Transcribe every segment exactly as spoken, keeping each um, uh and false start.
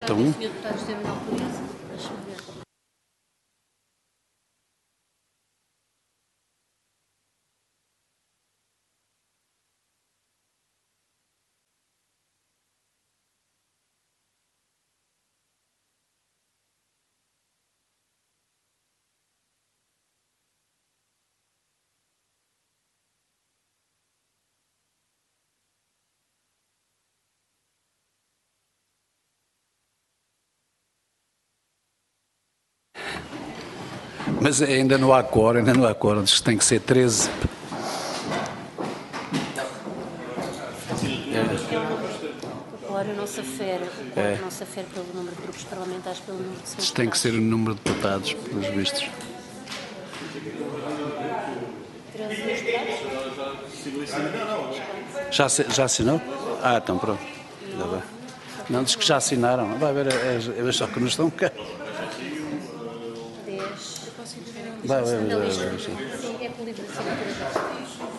Falta um. Mas ainda não há quórum, ainda não há quórum, diz que tem que ser treze. Agora não se afere, o quórum é. não se afere pelo número de grupos parlamentares, pelo número de deputados. Isto tem que ser o número de deputados, pelos vistos. Já, já assinou? Ah, então pronto. Não, não diz que já assinaram. Vai ver, é, é só que não estão cá. Vai ver, vai ver. Sim, é por livre assinatura.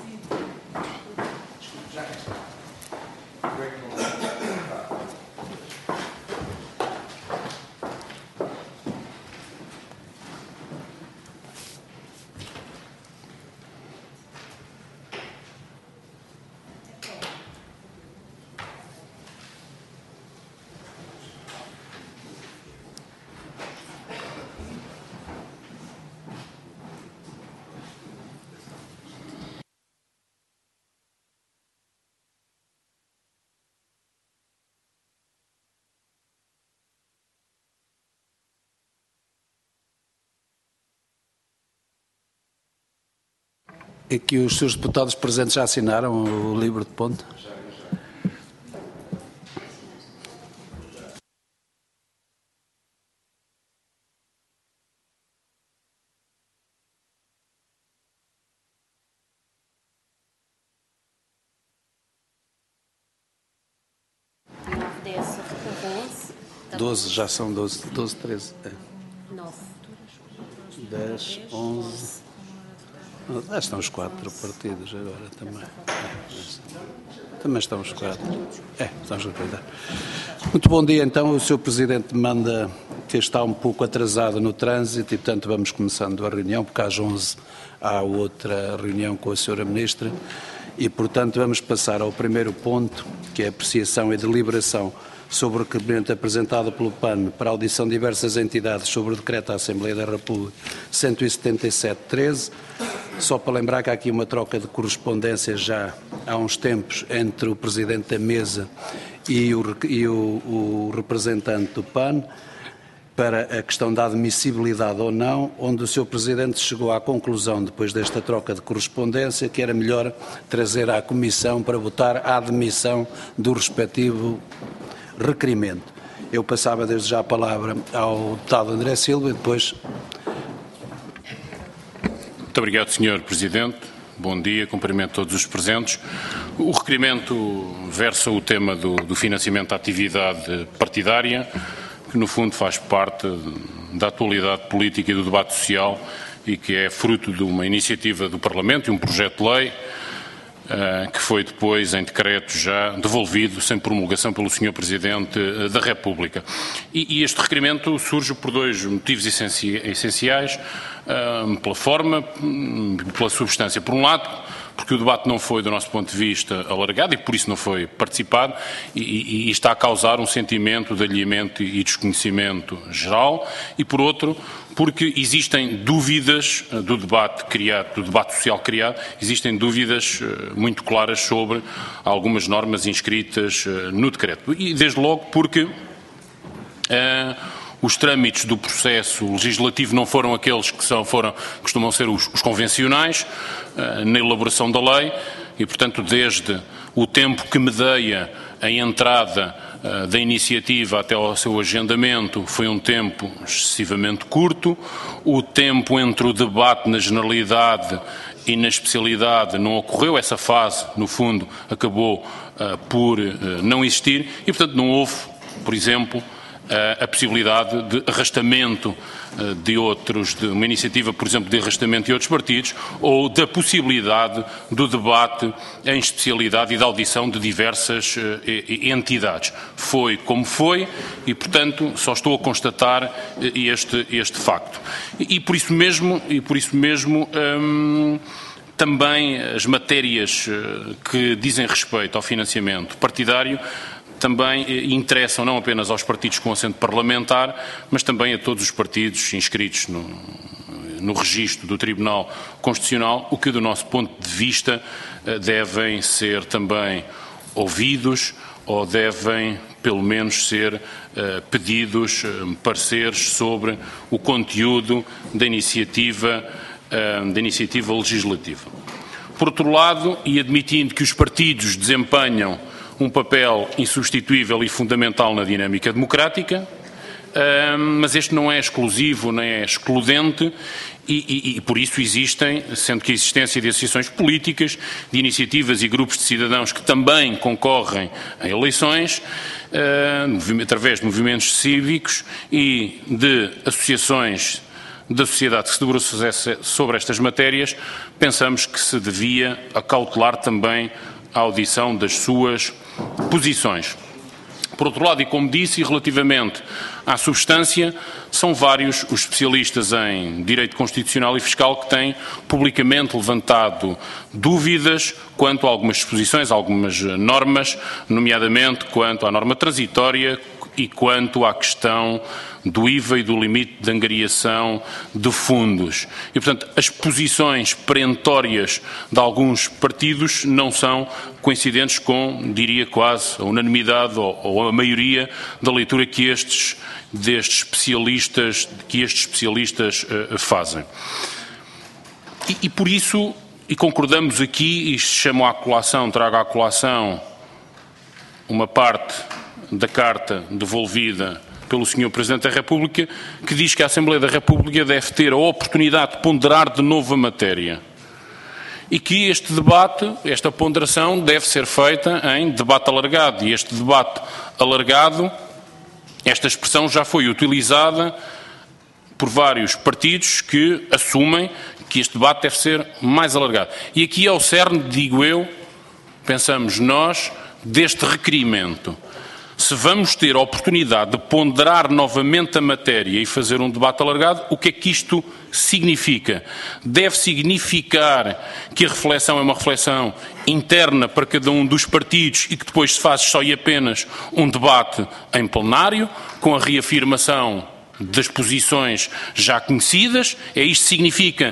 É que os seus deputados presentes já assinaram o livro de ponto? nove, dez, onze. doze, já são doze, doze, treze. É. nove. dez, onze. Ah, estão os quatro partidos agora também. É, também estão os quatro. É, estamos a cuidar. Muito bom dia, então. O senhor Presidente manda que está um pouco atrasado no trânsito e, portanto, vamos começando a reunião, porque às onze há outra reunião com a senhora Ministra e, portanto, vamos passar ao primeiro ponto, que é a apreciação e deliberação sobre o requerimento apresentado pelo P A N para a audição de diversas entidades sobre o decreto da Assembleia da República cento e setenta e sete barra treze. Só para lembrar que há aqui uma troca de correspondência já há uns tempos entre o Presidente da Mesa e o, e o, o representante do P A N para a questão da admissibilidade ou não, onde o senhor Presidente chegou à conclusão, depois desta troca de correspondência, que era melhor trazer à Comissão para votar a admissão do respectivo requerimento. Eu passava desde já a palavra ao deputado André Silva e depois... Muito obrigado, senhor Presidente. Bom dia, cumprimento todos os presentes. O requerimento versa o tema do, do financiamento da atividade partidária, que no fundo faz parte da atualidade política e do debate social e que é fruto de uma iniciativa do Parlamento e um projeto de lei uh, que foi depois em decreto já devolvido sem promulgação pelo senhor Presidente da República. E, e este requerimento surge por dois motivos essenciais, uh, pela forma, pela substância. Por um lado, porque o debate não foi, do nosso ponto de vista, alargado e por isso não foi participado e, e, e está a causar um sentimento de alheamento e desconhecimento geral e, por outro, porque existem dúvidas do debate criado, do debate social criado, existem dúvidas muito claras sobre algumas normas inscritas no decreto. E, desde logo, porque uh, os trâmites do processo legislativo não foram aqueles que são, foram, costumam ser os, os convencionais uh, na elaboração da lei e, portanto, desde o tempo que medeia a entrada uh, da iniciativa até ao seu agendamento foi um tempo excessivamente curto, o tempo entre o debate na generalidade e na especialidade não ocorreu, essa fase, no fundo, acabou uh, por uh, não existir e, portanto, não houve, por exemplo, a possibilidade de arrastamento de outros, de uma iniciativa, por exemplo, de arrastamento de outros partidos, ou da possibilidade do debate em especialidade e da audição de diversas entidades. Foi como foi e, portanto, só estou a constatar este, este facto. E por isso mesmo, e por isso mesmo hum, também as matérias que dizem respeito ao financiamento partidário também interessam não apenas aos partidos com assento parlamentar, mas também a todos os partidos inscritos no, no registro do Tribunal Constitucional, o que, do nosso ponto de vista, devem ser também ouvidos ou devem, pelo menos, ser uh, pedidos uh, pareceres sobre o conteúdo da iniciativa, uh, da iniciativa legislativa. Por outro lado, e admitindo que os partidos desempenham um papel insubstituível e fundamental na dinâmica democrática, mas este não é exclusivo nem é excludente e, e, e por isso existem, sendo que a existência de associações políticas, de iniciativas e grupos de cidadãos que também concorrem a eleições, através de movimentos cívicos e de associações da sociedade que se debruçasse sobre estas matérias, pensamos que se devia acautelar também a audição das suas posições. Por outro lado, e como disse, e relativamente à substância, são vários os especialistas em direito constitucional e fiscal que têm publicamente levantado dúvidas quanto a algumas disposições, algumas normas, nomeadamente quanto à norma transitória e quanto à questão do I V A e do limite de angariação de fundos. E, portanto, as posições perentórias de alguns partidos não são coincidentes com, diria quase, a unanimidade ou, ou a maioria da leitura que estes, destes especialistas, que estes especialistas uh, fazem. E, e por isso, e concordamos aqui, e chamo à colação, trago à colação uma parte da carta devolvida pelo senhor Presidente da República, que diz que a Assembleia da República deve ter a oportunidade de ponderar de novo a matéria. E que este debate, esta ponderação, deve ser feita em debate alargado. E este debate alargado, esta expressão já foi utilizada por vários partidos que assumem que este debate deve ser mais alargado. E aqui é o cerne, digo eu, pensamos nós, deste requerimento. Se vamos ter a oportunidade de ponderar novamente a matéria e fazer um debate alargado, o que é que isto significa? Deve significar que a reflexão é uma reflexão interna para cada um dos partidos e que depois se faz só e apenas um debate em plenário, com a reafirmação das posições já conhecidas? É isto que significa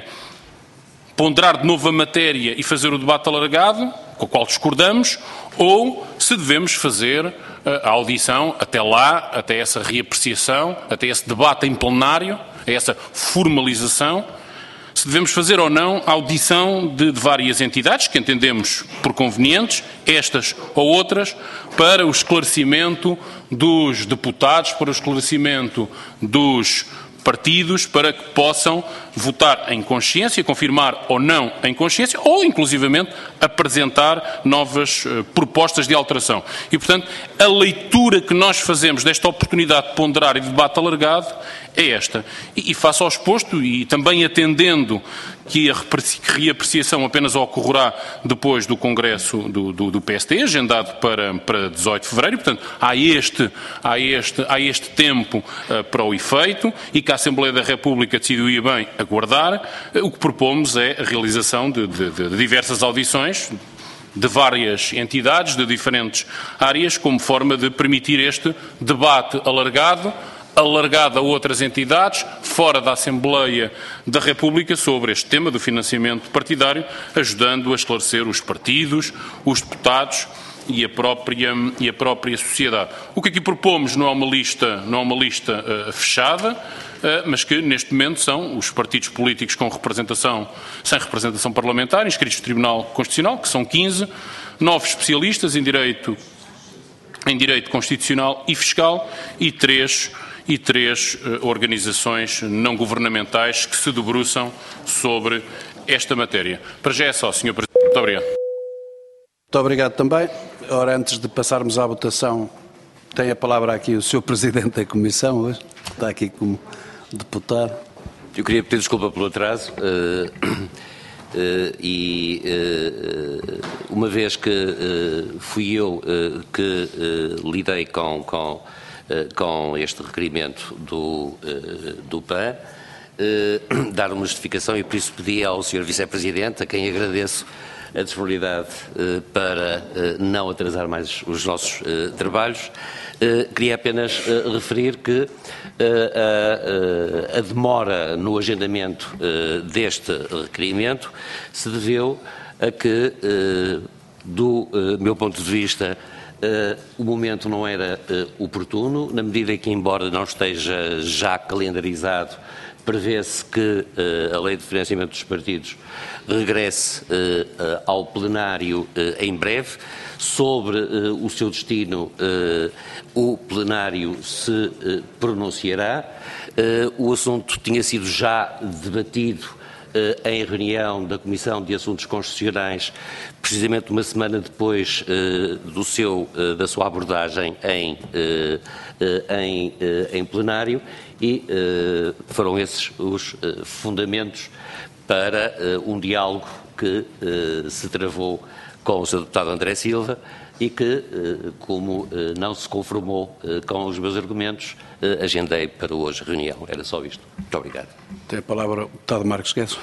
ponderar de novo a matéria e fazer o debate alargado, com o qual discordamos, ou se devemos fazer a audição até lá, até essa reapreciação, até esse debate em plenário, a essa formalização, se devemos fazer ou não a audição de, de várias entidades que entendemos por convenientes, estas ou outras, para o esclarecimento dos deputados, para o esclarecimento dos partidos, para que possam votar em consciência, confirmar ou não em consciência, ou inclusivamente apresentar novas uh, propostas de alteração. E, portanto, a leitura que nós fazemos desta oportunidade de ponderar e de debate alargado é esta. E, e face ao exposto, e também atendendo que a reapreciação apenas ocorrerá depois do Congresso do, do, do P S D, agendado para, para dezoito de fevereiro, portanto, há este, há este, há este tempo uh, para o efeito, e que a Assembleia da República decidiu ir bem aguardar, uh, o que propomos é a realização de, de, de diversas audições de várias entidades, de diferentes áreas, como forma de permitir este debate alargado, alargado a outras entidades, fora da Assembleia da República, sobre este tema do financiamento partidário, ajudando a esclarecer os partidos, os deputados e a própria, e a própria sociedade. O que aqui propomos não é uma lista, não é uma lista uh, fechada, uh, mas que neste momento são os partidos políticos com representação, sem representação parlamentar, inscritos no Tribunal Constitucional, que são quinze, nove especialistas em direito, em direito constitucional e fiscal e três e três uh, organizações não governamentais que se debruçam sobre esta matéria. Para já é só, senhor Presidente. Muito obrigado. Muito obrigado também. Ora, antes de passarmos à votação Tem a palavra aqui o senhor Presidente da Comissão, hoje, está aqui como deputado. Eu queria pedir desculpa pelo atraso uh, uh, e uh, uma vez que uh, fui eu uh, que uh, lidei com, com, uh, com este requerimento do, uh, do P A N, uh, dar uma justificação e por isso pedi ao senhor Vice-Presidente, a quem agradeço a disponibilidade uh, para uh, não atrasar mais os nossos uh, trabalhos. Uh, queria apenas uh, referir que uh, a, a, a demora no agendamento uh, deste requerimento se deveu a que, uh, do uh, meu ponto de vista, uh, o momento não era uh, oportuno, na medida que, embora não esteja já calendarizado, prevê-se que uh, a Lei de Financiamento dos Partidos regresse uh, uh, ao plenário uh, em breve. Sobre uh, o seu destino, uh, o plenário se uh, pronunciará. Uh, o assunto tinha sido já debatido uh, em reunião da Comissão de Assuntos Constitucionais, precisamente uma semana depois uh, do seu, uh, da sua abordagem em, uh, uh, em, uh, em plenário, e uh, foram esses os uh, fundamentos para uh, um diálogo que uh, se travou com o senhor deputado André Silva e que, como não se conformou com os meus argumentos, agendei para hoje a reunião. Era só isto. Muito obrigado. Tem a palavra o deputado Marcos Guedes.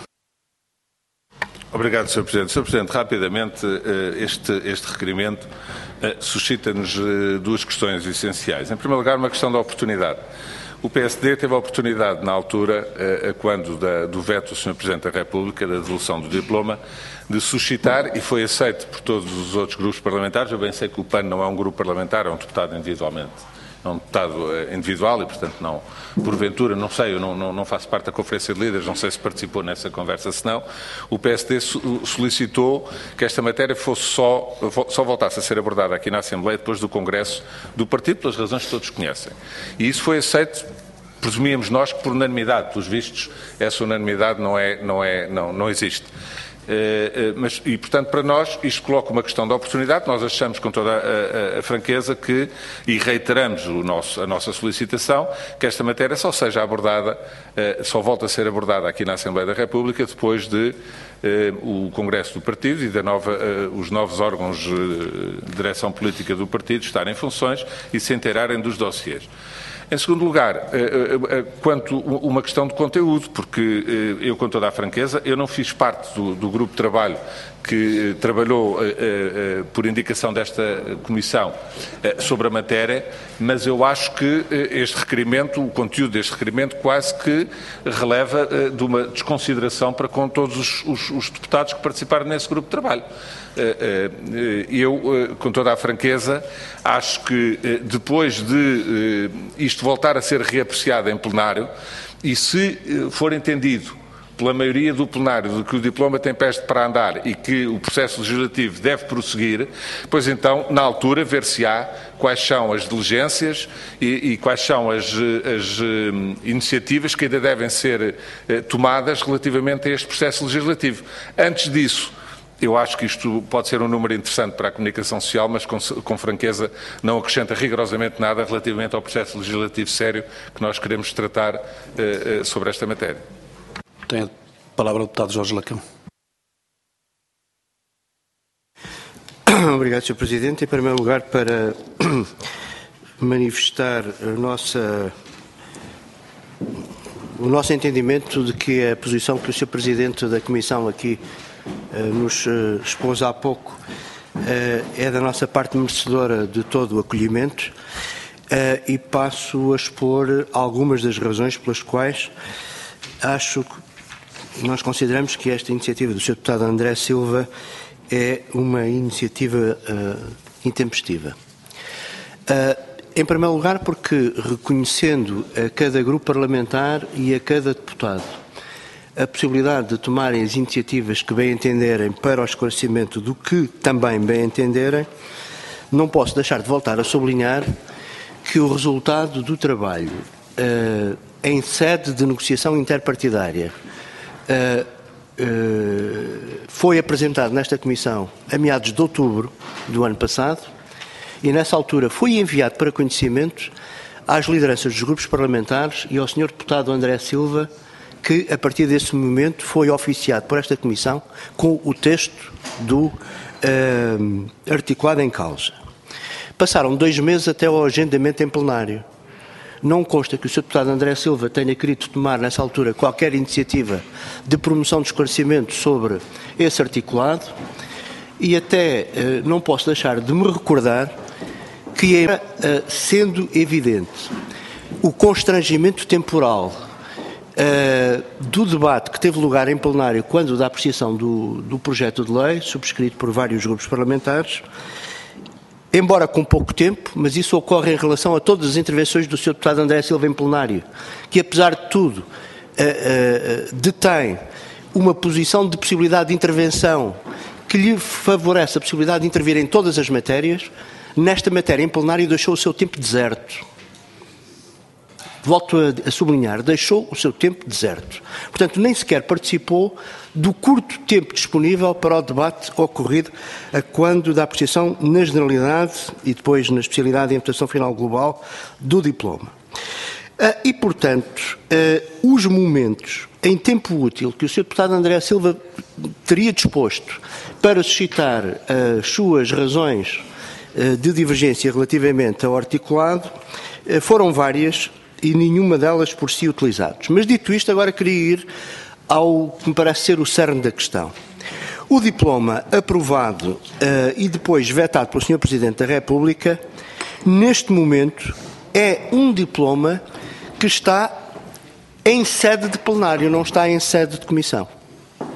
Obrigado, senhor Presidente. senhor Presidente, rapidamente, este, este requerimento suscita-nos duas questões essenciais. Em primeiro lugar, uma questão da oportunidade. O P S D teve a oportunidade, na altura, quando da, do veto do senhor Presidente da República, da devolução do diploma, de suscitar, e foi aceito por todos os outros grupos parlamentares. Eu bem sei que o P A N não é um grupo parlamentar, é um deputado individualmente. É um deputado individual e, portanto, não, porventura, não sei, eu não, não, não faço parte da Conferência de Líderes, não sei se participou nessa conversa, se não. O P S D solicitou que esta matéria fosse só, só voltasse a ser abordada aqui na Assembleia depois do Congresso do Partido, pelas razões que todos conhecem. E isso foi aceito, presumíamos nós, que por unanimidade. Pelos vistos, essa unanimidade não, é, não, é, não, não existe. Uh, uh, mas, e, portanto, para nós, isto coloca uma questão de oportunidade. Nós achamos com toda a, a, a franqueza que, e reiteramos o nosso, a nossa solicitação, que esta matéria só seja abordada, uh, só volta a ser abordada aqui na Assembleia da República depois de uh, o Congresso do Partido e da nova, uh, os novos órgãos uh, de direção política do Partido estarem em funções e se inteirarem dos dossiês. Em segundo lugar, quanto a uma questão de conteúdo, porque eu, com toda a franqueza, eu não fiz parte do, do grupo de trabalho que trabalhou por indicação desta Comissão sobre a matéria, mas eu acho que este requerimento, o conteúdo deste requerimento, quase que releva de uma desconsideração para com todos os, os, os deputados que participaram nesse grupo de trabalho. Eu, com toda a franqueza, acho que depois de isto voltar a ser reapreciado em plenário, e se for entendido pela maioria do plenário de que o diploma tem pés para andar e que o processo legislativo deve prosseguir, pois então, na altura, ver-se-á quais são as diligências e, e quais são as, as uh, iniciativas que ainda devem ser uh, tomadas relativamente a este processo legislativo. Antes disso, eu acho que isto pode ser um número interessante para a comunicação social, mas com, com franqueza não acrescenta rigorosamente nada relativamente ao processo legislativo sério que nós queremos tratar uh, uh, sobre esta matéria. Tem a palavra o deputado Jorge Lacão. Obrigado, senhor Presidente. Em primeiro lugar, para manifestar a nossa, o nosso entendimento de que a posição que o senhor Presidente da Comissão aqui uh, nos uh, expôs há pouco uh, é da nossa parte merecedora de todo o acolhimento uh, e passo a expor algumas das razões pelas quais acho que nós consideramos que esta iniciativa do senhor deputado André Silva é uma iniciativa uh, intempestiva. Uh, em primeiro lugar, porque reconhecendo a cada grupo parlamentar e a cada deputado a possibilidade de tomarem as iniciativas que bem entenderem para o esclarecimento do que também bem entenderem, não posso deixar de voltar a sublinhar que o resultado do trabalho uh, em sede de negociação interpartidária Uh, uh, foi apresentado nesta Comissão a meados de outubro do ano passado e nessa altura foi enviado para conhecimento às lideranças dos grupos parlamentares e ao senhor deputado André Silva, que a partir desse momento foi oficiado por esta Comissão com o texto do uh, articulado em causa. Passaram dois meses até ao agendamento em plenário. Não consta que o senhor deputado André Silva tenha querido tomar, nessa altura, qualquer iniciativa de promoção de esclarecimento sobre esse articulado e até uh, não posso deixar de me recordar que era, uh, sendo evidente, o constrangimento temporal uh, do debate que teve lugar em plenário quando da apreciação do, do projeto de lei, subscrito por vários grupos parlamentares, embora com pouco tempo, mas isso ocorre em relação a todas as intervenções do senhor deputado André Silva em plenário, que apesar de tudo uh, uh, detém uma posição de possibilidade de intervenção que lhe favorece a possibilidade de intervir em todas as matérias. Nesta matéria em plenário deixou o seu tempo deserto. Volto a, a sublinhar, deixou o seu tempo deserto. Portanto, nem sequer participou do curto tempo disponível para o debate ocorrido a quando da apreciação na generalidade e depois na especialidade de imputação final global do diploma. Uh, e, portanto, uh, os momentos em tempo útil que o senhor deputado André Silva teria disposto para suscitar uh, as suas razões uh, de divergência relativamente ao articulado uh, foram várias e nenhuma delas por si utilizados. Mas, dito isto, agora queria ir ao que me parece ser o cerne da questão. O diploma aprovado uh, e depois vetado pelo senhor Presidente da República, neste momento, é um diploma que está em sede de plenário, não está em sede de comissão. Uh,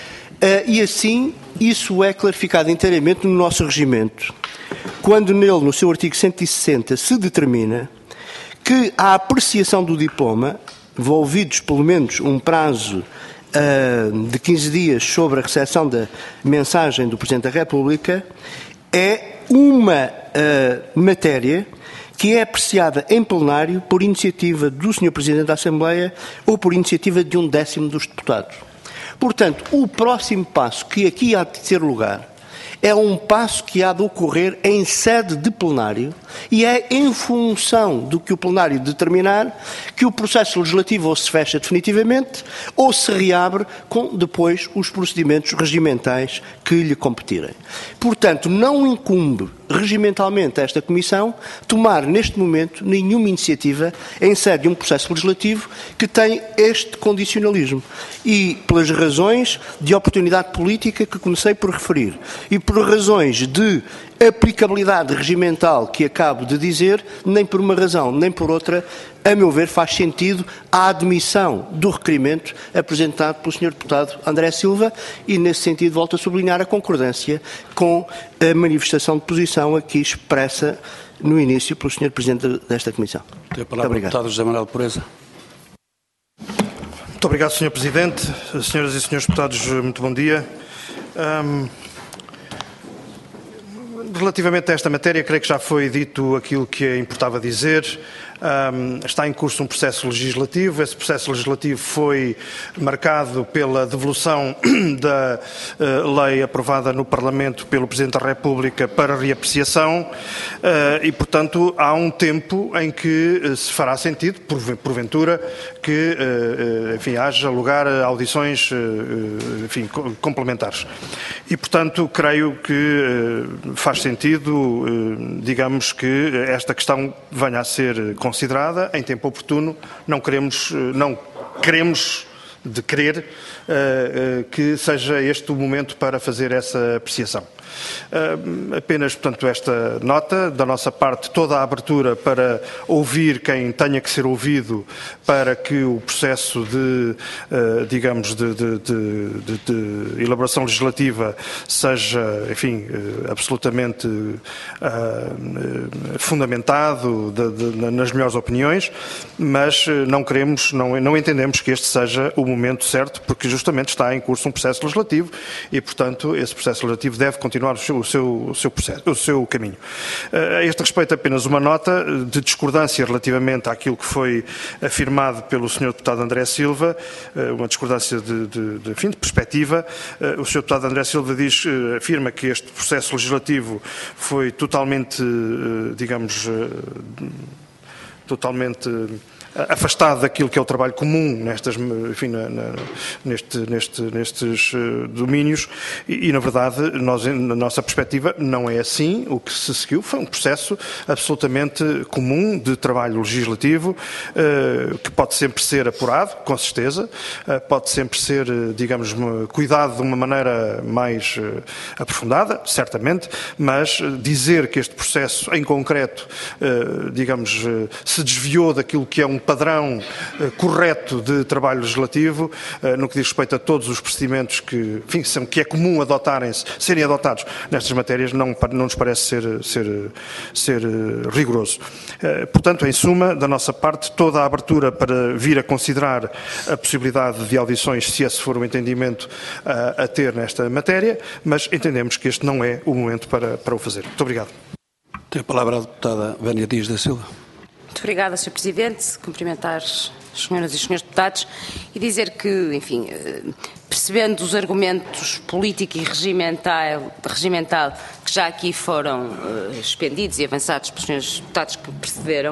e assim, isso é clarificado inteiramente no nosso regimento, quando nele, no seu artigo cento e sessenta, se determina que a apreciação do diploma, envolvidos pelo menos um prazo uh, de quinze dias sobre a recepção da mensagem do Presidente da República, é uma uh, matéria que é apreciada em plenário por iniciativa do senhor Presidente da Assembleia ou por iniciativa de um décimo dos deputados. Portanto, o próximo passo que aqui há de ter lugar é um passo que há de ocorrer em sede de plenário e é em função do que o plenário determinar que o processo legislativo ou se fecha definitivamente ou se reabre com depois os procedimentos regimentais que lhe competirem. Portanto, não incumbe regimentalmente a esta Comissão tomar neste momento nenhuma iniciativa em sede de um processo legislativo que tem este condicionalismo e pelas razões de oportunidade política que comecei por referir e por razões de aplicabilidade regimental que acabo de dizer, nem por uma razão nem por outra, a meu ver, faz sentido a admissão do requerimento apresentado pelo senhor deputado André Silva e, nesse sentido, volto a sublinhar a concordância com a manifestação de posição aqui expressa no início pelo senhor Presidente desta Comissão. Tem a palavra o deputado José Manuel Pureza. Muito obrigado, senhor Presidente. Senhoras e senhores deputados, muito bom dia. Um... Relativamente a esta matéria, creio que já foi dito aquilo que importava dizer. Um, está em curso um processo legislativo. Esse processo legislativo foi marcado pela devolução da uh, lei aprovada no Parlamento pelo Presidente da República para reapreciação uh, e, portanto, há um tempo em que uh, se fará sentido, porventura, que uh, uh, enfim, haja lugar a audições uh, enfim, complementares. E, portanto, creio que uh, faz sentido, uh, digamos, que esta questão venha a ser considerada em tempo oportuno. Não queremos, não queremos de querer uh, uh, que seja este o momento para fazer essa apreciação. Uh, apenas, portanto, esta nota da nossa parte, toda a abertura para ouvir quem tenha que ser ouvido para que o processo de, uh, digamos, de, de, de, de, de elaboração legislativa seja, enfim, uh, absolutamente uh, uh, fundamentado de, de, nas melhores opiniões, mas uh, não queremos, não, não entendemos que este seja o momento certo, porque justamente está em curso um processo legislativo e, portanto, esse processo legislativo deve continuar continuar o seu, o seu, o seu processo, o seu caminho. A este respeito, apenas uma nota de discordância relativamente àquilo que foi afirmado pelo senhor deputado André Silva, uma discordância de, de, de, enfim, de perspectiva. O senhor deputado André Silva diz, afirma que este processo legislativo foi totalmente, digamos, totalmente afastado daquilo que é o trabalho comum nestas, enfim, na, na, neste, neste, nestes uh, domínios e, e, na verdade, nós, na nossa perspectiva, não é assim. O que se seguiu foi um processo absolutamente comum de trabalho legislativo, uh, que pode sempre ser apurado, com certeza, uh, pode sempre ser, uh, digamos, cuidado de uma maneira mais uh, aprofundada, certamente, mas uh, dizer que este processo, em concreto, uh, digamos, uh, se desviou daquilo que é um padrão uh, correto de trabalho legislativo, uh, no que diz respeito a todos os procedimentos que, enfim, são, que é comum adotarem-se, serem adotados nestas matérias, não, não nos parece ser, ser, ser uh, rigoroso. Uh, portanto, em suma, da nossa parte, toda a abertura para vir a considerar a possibilidade de audições, se esse for o entendimento uh, a ter nesta matéria, mas entendemos que este não é o momento para, para o fazer. Muito obrigado. Tem a palavra a deputada Vânia Dias da Silva. Muito obrigada, senhor Presidente. Cumprimentar as senhoras e os senhores deputados e dizer que, enfim, percebendo os argumentos político e regimental, regimental que já aqui foram uh, expendidos e avançados pelos senhores deputados que precederam,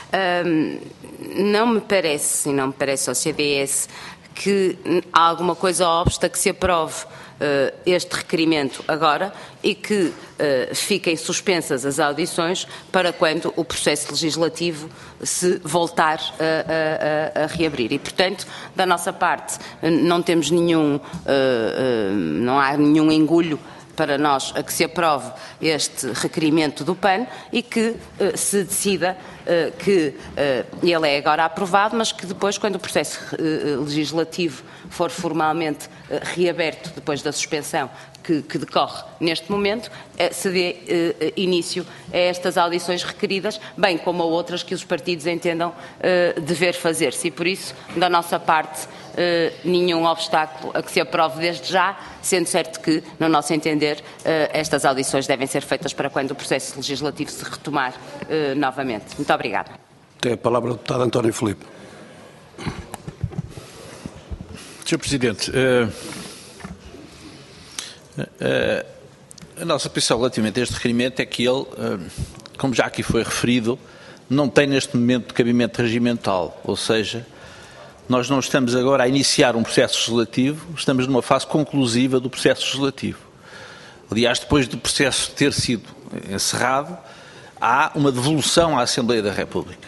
uh, não me parece, e não me parece ao C D S, que há alguma coisa obsta que se aprove Uh, este requerimento agora e que uh, fiquem suspensas as audições para quando o processo legislativo se voltar a, a, a reabrir. E, portanto, da nossa parte, não temos nenhum, uh, uh, não há nenhum engulho para nós a que se aprove este requerimento do P A N e que uh, se decida uh, que uh, ele é agora aprovado, mas que depois, quando o processo uh, legislativo for formalmente uh, reaberto, depois da suspensão que, que decorre neste momento, uh, se dê uh, início a estas audições requeridas, bem como a outras que os partidos entendam uh, dever fazer-se. E, por isso, da nossa parte, Uh, nenhum obstáculo a que se aprove desde já, sendo certo que, no nosso entender, uh, estas audições devem ser feitas para quando o processo legislativo se retomar uh, novamente. Muito obrigada. Tem a palavra o deputado António Filipe. senhor Presidente, uh, uh, a nossa posição relativamente a este requerimento é que ele, uh, como já aqui foi referido, não tem neste momento cabimento regimental, ou seja, nós não estamos agora a iniciar um processo legislativo, estamos numa fase conclusiva do processo legislativo. Aliás, depois do processo ter sido encerrado, há uma devolução à Assembleia da República.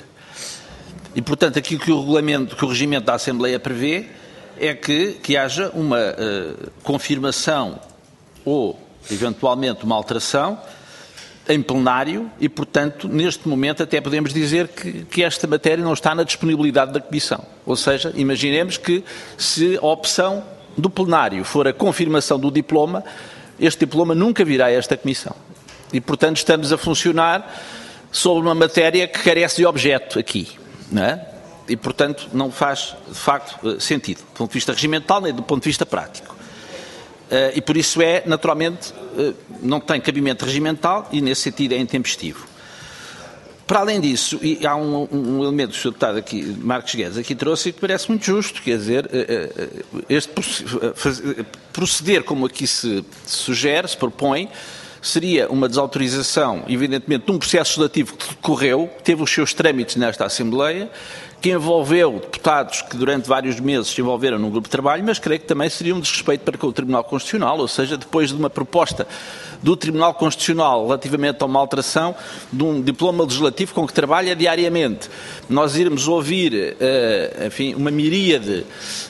E, portanto, aquilo que o regulamento, que o regimento da Assembleia prevê é que, que haja uma uh, confirmação ou, eventualmente, uma alteração em plenário e, portanto, neste momento até podemos dizer que, que esta matéria não está na disponibilidade da Comissão. Ou seja, imaginemos que se a opção do plenário for a confirmação do diploma, este diploma nunca virá a esta Comissão. E, portanto, estamos a funcionar sobre uma matéria que carece de objeto aqui, não é? E, portanto, não faz, de facto, sentido, do ponto de vista regimental nem do ponto de vista prático. Uh, e por isso é, naturalmente, uh, não tem cabimento regimental e, nesse sentido, é intempestivo. Para além disso, e há um, um elemento que o senhor deputado aqui, Marcos Guedes, aqui trouxe que parece muito justo, quer dizer, uh, uh, este proceder como aqui se sugere, se propõe, seria uma desautorização, evidentemente, de um processo legislativo que decorreu, teve os seus trâmites nesta Assembleia, que envolveu deputados que durante vários meses se envolveram num grupo de trabalho, mas creio que também seria um desrespeito para com o Tribunal Constitucional, ou seja, depois de uma proposta do Tribunal Constitucional relativamente a uma alteração de um diploma legislativo com que trabalha diariamente, nós irmos ouvir, uh, enfim, uma miríade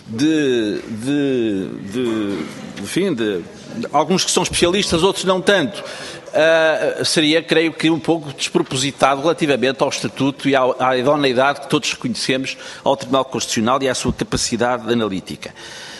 de, de, de, enfim, de, de alguns que são especialistas, outros não tanto, Uh, seria, creio que, um pouco despropositado relativamente ao estatuto e à, à idoneidade que todos reconhecemos ao Tribunal Constitucional e à sua capacidade analítica.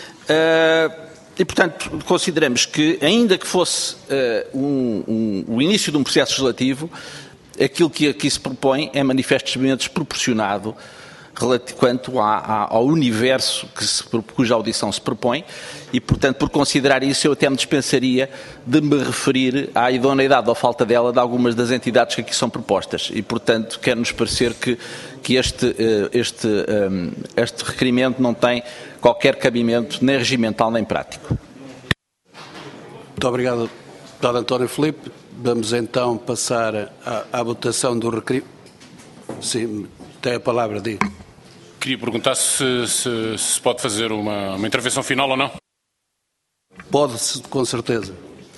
Uh, e, portanto, consideramos que, ainda que fosse uh, um, um, o início de um processo legislativo, aquilo que aqui se propõe é manifestamente desproporcionado quanto à, à, ao universo que se, cuja audição se propõe e, portanto, por considerar isso, eu até me dispensaria de me referir à idoneidade ou falta dela de algumas das entidades que aqui são propostas e, portanto, quer-nos parecer que, que este, este, este requerimento não tem qualquer cabimento nem regimental nem prático. Muito obrigado, deputado António Filipe. Vamos então passar à, à votação do requerimento. Sim, tem a palavra, diga. Queria perguntar se, se, se pode fazer uma, uma intervenção final ou não. Pode, com certeza.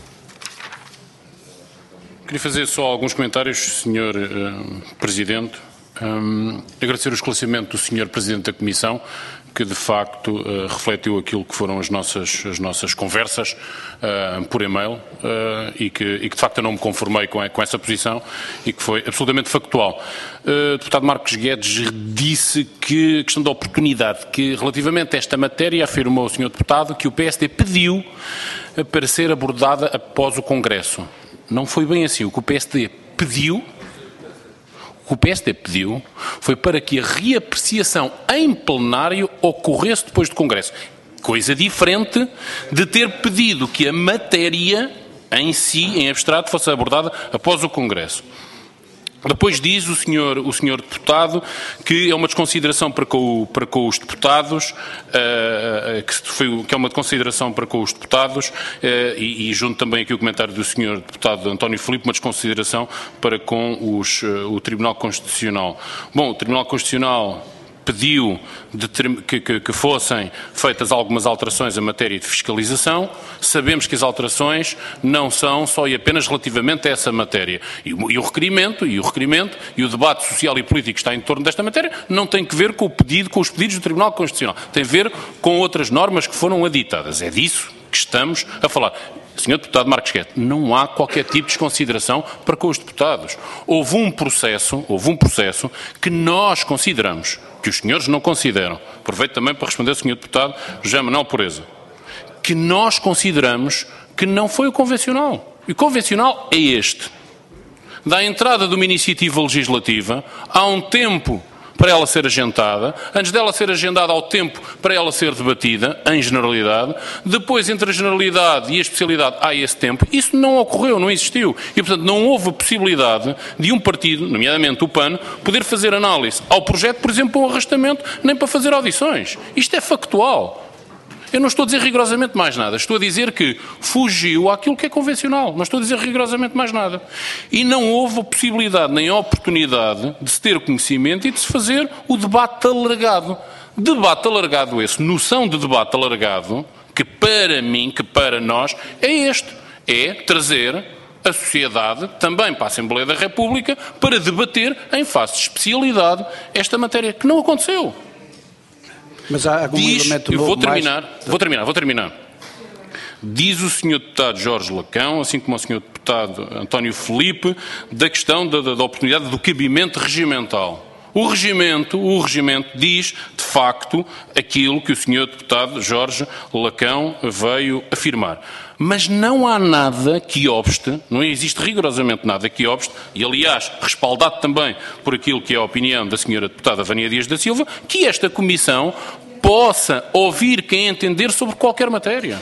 Queria fazer só alguns comentários, senhor uh, Presidente. Um, agradecer o esclarecimento do senhor Presidente da Comissão, que de facto uh, refletiu aquilo que foram as nossas, as nossas conversas uh, por e-mail uh, e, que, e que de facto eu não me conformei com, a, com essa posição e que foi absolutamente factual. Uh, o deputado Marcos Guedes disse que a questão da oportunidade, que relativamente a esta matéria afirmou o senhor deputado que o P S D pediu para ser abordada após o Congresso. Não foi bem assim. O que o P S D pediu O que o P S D pediu foi para que a reapreciação em plenário ocorresse depois do Congresso. Coisa diferente de ter pedido que a matéria em si, em abstrato, fosse abordada após o Congresso. Depois diz o senhor, o senhor deputado que é uma desconsideração para com, para com os deputados, uh, que, foi, que é uma desconsideração para com os deputados, uh, e, e junto também aqui o comentário do senhor deputado António Filipe, uma desconsideração para com os, uh, o Tribunal Constitucional. Bom, o Tribunal Constitucional pediu de, que, que, que fossem feitas algumas alterações em matéria de fiscalização. Sabemos que as alterações não são só e apenas relativamente a essa matéria. E o, e o requerimento, e o requerimento, e o debate social e político que está em torno desta matéria não tem que ver com o pedido, com os pedidos do Tribunal Constitucional. Tem a ver com outras normas que foram aditadas. É disso que estamos a falar. senhor Deputado Marcos Guedes, não há qualquer tipo de desconsideração para com os deputados. Houve um processo, houve um processo que nós consideramos, que os senhores não consideram. Aproveito também para responder ao senhor Deputado José Manuel Pureza, que nós consideramos que não foi o convencional. E o convencional é este. Da entrada de uma iniciativa legislativa, há um tempo para ela ser agendada, antes dela ser agendada ao tempo para ela ser debatida, em generalidade, depois entre a generalidade e a especialidade há esse tempo. Isso não ocorreu, não existiu. E, portanto, não houve a possibilidade de um partido, nomeadamente o P A N, poder fazer análise ao projeto, por exemplo, para um arrastamento, nem para fazer audições. Isto é factual. Eu não estou a dizer rigorosamente mais nada. Estou a dizer que fugiu àquilo que é convencional. Não estou a dizer rigorosamente mais nada. E não houve a possibilidade nem a oportunidade de se ter conhecimento e de se fazer o debate alargado. Debate alargado esse, noção de debate alargado, que para mim, que para nós, é este. É trazer a sociedade também para a Assembleia da República para debater em face de especialidade esta matéria, que não aconteceu. Mas há algum Diz, elemento eu novo vou terminar, mais... vou terminar, vou terminar. Diz o senhor Deputado Jorge Lacão, assim como o senhor Deputado António Filipe, da questão da, da, da oportunidade do cabimento regimental. O regimento, o regimento diz, de facto, aquilo que o senhor Deputado Jorge Lacão veio afirmar. Mas não há nada que obste, não existe rigorosamente nada que obste, e aliás, respaldado também por aquilo que é a opinião da senhora Deputada Vânia Dias da Silva, que esta Comissão possa ouvir quem entender sobre qualquer matéria.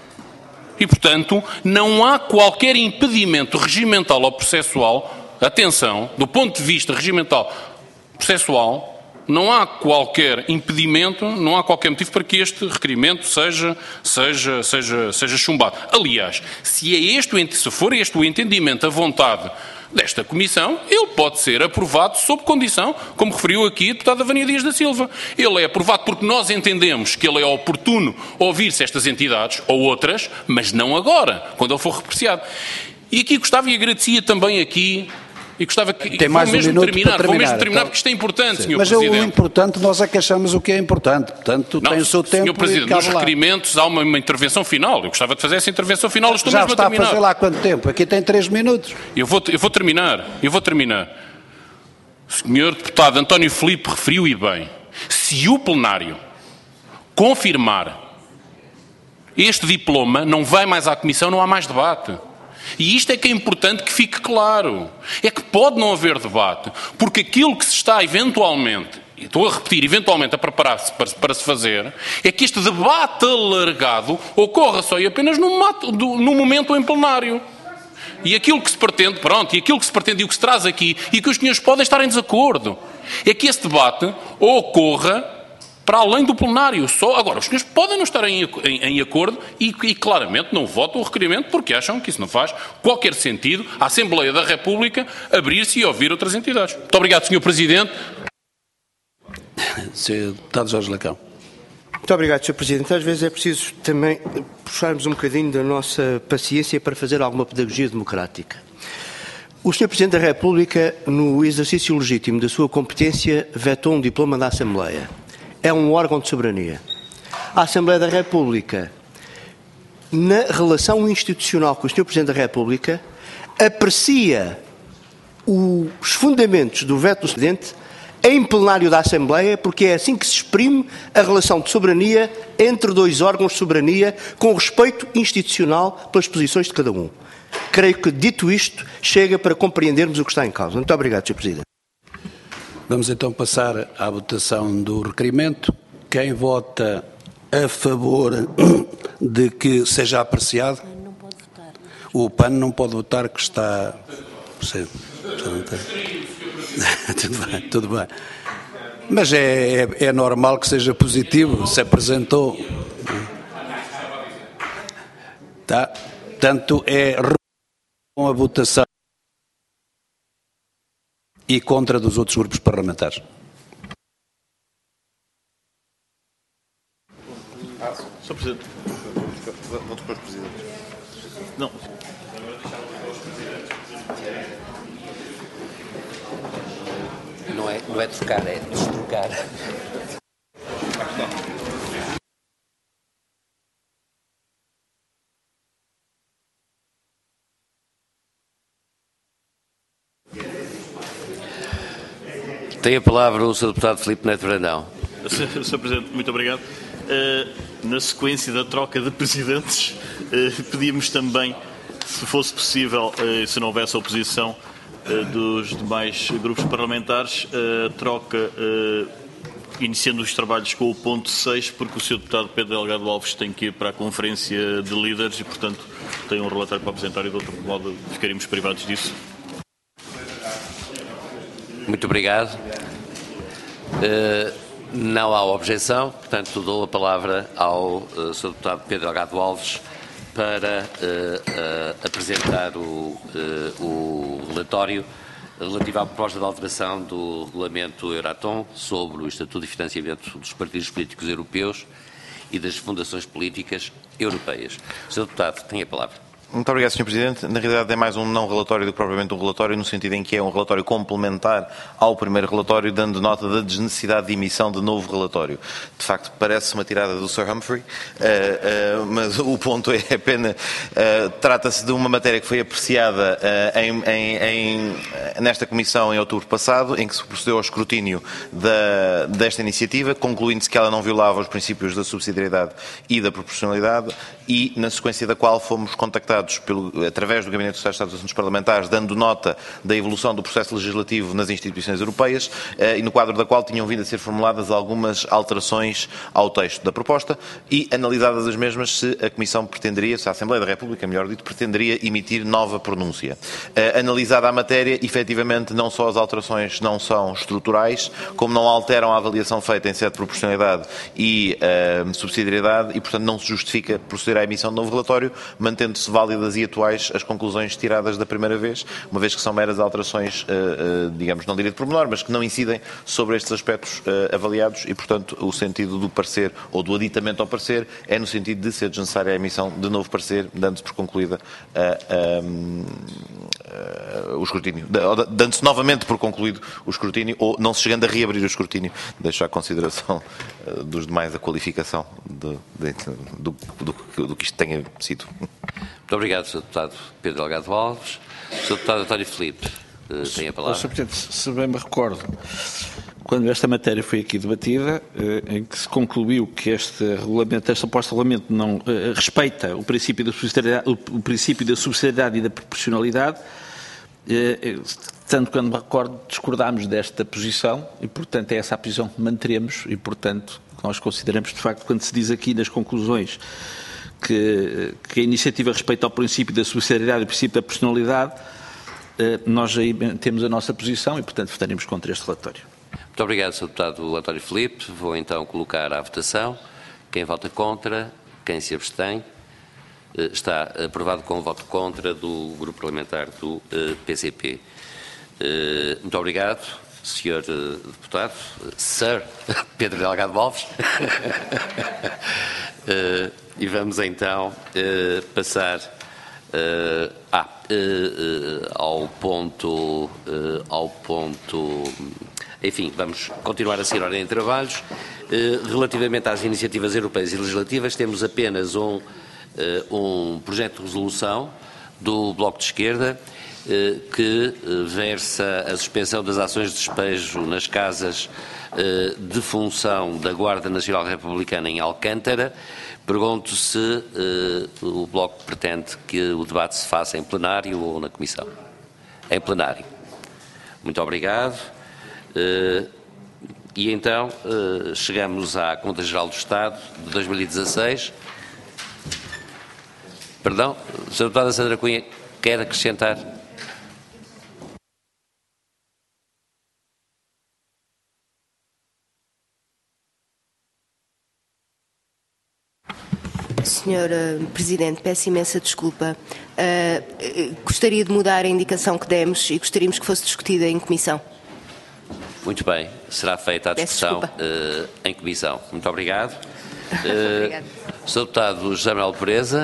E, portanto, não há qualquer impedimento regimental ou processual, atenção, do ponto de vista regimental processual, não há qualquer impedimento, não há qualquer motivo para que este requerimento seja, seja, seja, seja chumbado. Aliás, se, é este, se for este o entendimento, a vontade desta Comissão, ele pode ser aprovado sob condição, como referiu aqui a deputada Vânia Dias da Silva. Ele é aprovado porque nós entendemos que ele é oportuno ouvir-se estas entidades ou outras, mas não agora, quando ele for repreciado. E aqui gostava e agradecia também aqui E gostava que... Tem mais vou mesmo um minuto terminar, para terminar. Vou mesmo terminar, então, porque isto é importante, sim. senhor Mas Presidente. Mas o importante, nós é que achamos o que é importante. Portanto, não, tem o seu tempo senhor Presidente, e nos lá. requerimentos há uma, uma intervenção final. Eu gostava de fazer essa intervenção final. Eu estou Já mesmo está a a terminar. fazer lá quanto tempo? Aqui tem três minutos. Eu vou, eu vou terminar. Eu vou terminar. O senhor Deputado António Filipe referiu e bem. Se o plenário confirmar este diploma, não vai mais à Comissão, não há mais debate. E isto é que é importante que fique claro. É que pode não haver debate, porque aquilo que se está eventualmente, estou a repetir, eventualmente a preparar-se para, para se fazer, é que este debate alargado ocorra só e apenas num, num momento em plenário. E aquilo que se pretende, pronto, e aquilo que se pretende e o que se traz aqui, e que os senhores podem estar em desacordo, é que esse debate ocorra para além do plenário. Só, agora, os senhores podem não estar em, em, em acordo e, e claramente não votam o requerimento porque acham que isso não faz qualquer sentido à Assembleia da República abrir-se e ouvir outras entidades. Muito obrigado, senhor Presidente. senhor Deputado Jorge Lacão. Muito obrigado, senhor Presidente. Às vezes é preciso também puxarmos um bocadinho da nossa paciência para fazer alguma pedagogia democrática. O senhor Presidente da República, no exercício legítimo da sua competência, vetou um diploma da Assembleia. É um órgão de soberania. A Assembleia da República, na relação institucional com o senhor Presidente da República, aprecia os fundamentos do veto do Presidente em plenário da Assembleia, porque é assim que se exprime a relação de soberania entre dois órgãos de soberania, com respeito institucional pelas posições de cada um. Creio que, dito isto, chega para compreendermos o que está em causa. Muito obrigado, senhor Presidente. Vamos então passar à votação do requerimento. Quem vota a favor de que seja apreciado? Não pode votar. O P A N não pode votar, que está... Sim. Tudo bem, tudo bem. Mas é, é, é normal que seja positivo, se apresentou. Tá? Portanto, é com a votação e contra dos outros grupos parlamentares. senhor Presidente. Vou depois, Presidente. Não. Não é, não é trocar, é destrocar. Tem a palavra o senhor Deputado Filipe Neto Brandão. senhor Presidente, muito obrigado. Uh, na sequência da troca de presidentes, uh, pedíamos também, se fosse possível, uh, se não houvesse oposição uh, dos demais grupos parlamentares, a uh, troca, uh, iniciando os trabalhos com o ponto seis, porque o senhor Deputado Pedro Delgado Alves tem que ir para a Conferência de Líderes e, portanto, tem um relatório para apresentar e, de outro modo, ficaríamos privados disso. Muito obrigado. Uh, não há objeção, portanto dou a palavra ao uh, senhor Deputado Pedro Delgado Alves para uh, uh, apresentar o, uh, o relatório relativo à proposta de alteração do regulamento Euratom sobre o Estatuto de Financiamento dos Partidos Políticos Europeus e das Fundações Políticas Europeias. senhor Deputado, tem a palavra. Muito obrigado, senhor Presidente. Na realidade é mais um não relatório do que propriamente um relatório, no sentido em que é um relatório complementar ao primeiro relatório, dando nota da desnecessidade de emissão de novo relatório. De facto, parece uma tirada do Sir Humphrey, uh, uh, mas o ponto é apenas, uh, trata-se de uma matéria que foi apreciada uh, em, em, em, nesta Comissão em outubro passado, em que se procedeu ao escrutínio da, desta iniciativa, concluindo-se que ela não violava os princípios da subsidiariedade e da proporcionalidade, e na sequência da qual fomos contactados Pelo, através do Gabinete dos Estados Assuntos Parlamentares, dando nota da evolução do processo legislativo nas instituições europeias eh, e no quadro da qual tinham vindo a ser formuladas algumas alterações ao texto da proposta e analisadas as mesmas se a Comissão pretenderia, se a Assembleia da República, melhor dito, pretenderia emitir nova pronúncia. Eh, analisada a matéria, efetivamente não só as alterações não são estruturais, como não alteram a avaliação feita em sede de proporcionalidade e eh, subsidiariedade e, portanto, não se justifica proceder à emissão de novo relatório, mantendo-se válido e atuais as conclusões tiradas da primeira vez, uma vez que são meras alterações, uh, uh, digamos, não diria de pormenor, mas que não incidem sobre estes aspectos uh, avaliados e, portanto, o sentido do parecer ou do aditamento ao parecer é no sentido de ser desnecessária a emissão de novo parecer, dando-se por concluída uh, um, uh, o escrutínio, dando-se novamente por concluído o escrutínio ou não se chegando a reabrir o escrutínio, deixo à consideração uh, dos demais a qualificação de, de, do, do, do que isto tenha sido. Muito obrigado, senhor Deputado Pedro Delgado Alves. senhor Deputado António Filipe, tem a palavra. senhor Presidente, se bem me recordo, quando esta matéria foi aqui debatida, em que se concluiu que este regulamento, esta proposta de regulamento não respeita o princípio da subsidiariedade, o princípio da subsidiariedade e da proporcionalidade, tanto quando me recordo, discordámos desta posição e, portanto, é essa a posição que manteremos e, portanto, nós consideramos, de facto, quando se diz aqui nas conclusões que, que a iniciativa respeita ao princípio da subsidiariedade e ao princípio da personalidade, nós aí temos a nossa posição e, portanto, votaremos contra este relatório. Muito obrigado, senhor Deputado António Filipe. Vou então colocar à votação. Quem vota contra, quem se abstém, está aprovado com o voto contra do Grupo Parlamentar do P C P. Muito obrigado, senhor Deputado, Sir Pedro Delgado Alves. E vamos então passar ah, ao ponto, ao ponto, enfim, vamos continuar a seguir a ordem de trabalhos. Relativamente às iniciativas europeias e legislativas, temos apenas um, um projeto de resolução do Bloco de Esquerda que versa a suspensão das ações de despejo nas casas de função da Guarda Nacional Republicana em Alcântara. Pergunto se uh, o Bloco pretende que o debate se faça em plenário ou na Comissão. Em plenário. Muito obrigado. Uh, e então uh, chegamos à Conta Geral do Estado de dois mil e dezasseis. Perdão, senhora Deputada Sandra Cunha, quer acrescentar? Senhora Presidente, peço imensa desculpa. Uh, gostaria de mudar a indicação que demos e gostaríamos que fosse discutida em comissão. Muito bem, será feita a discussão uh, em comissão. Muito obrigado. Uh, senhor Deputado José Manuel Pereza.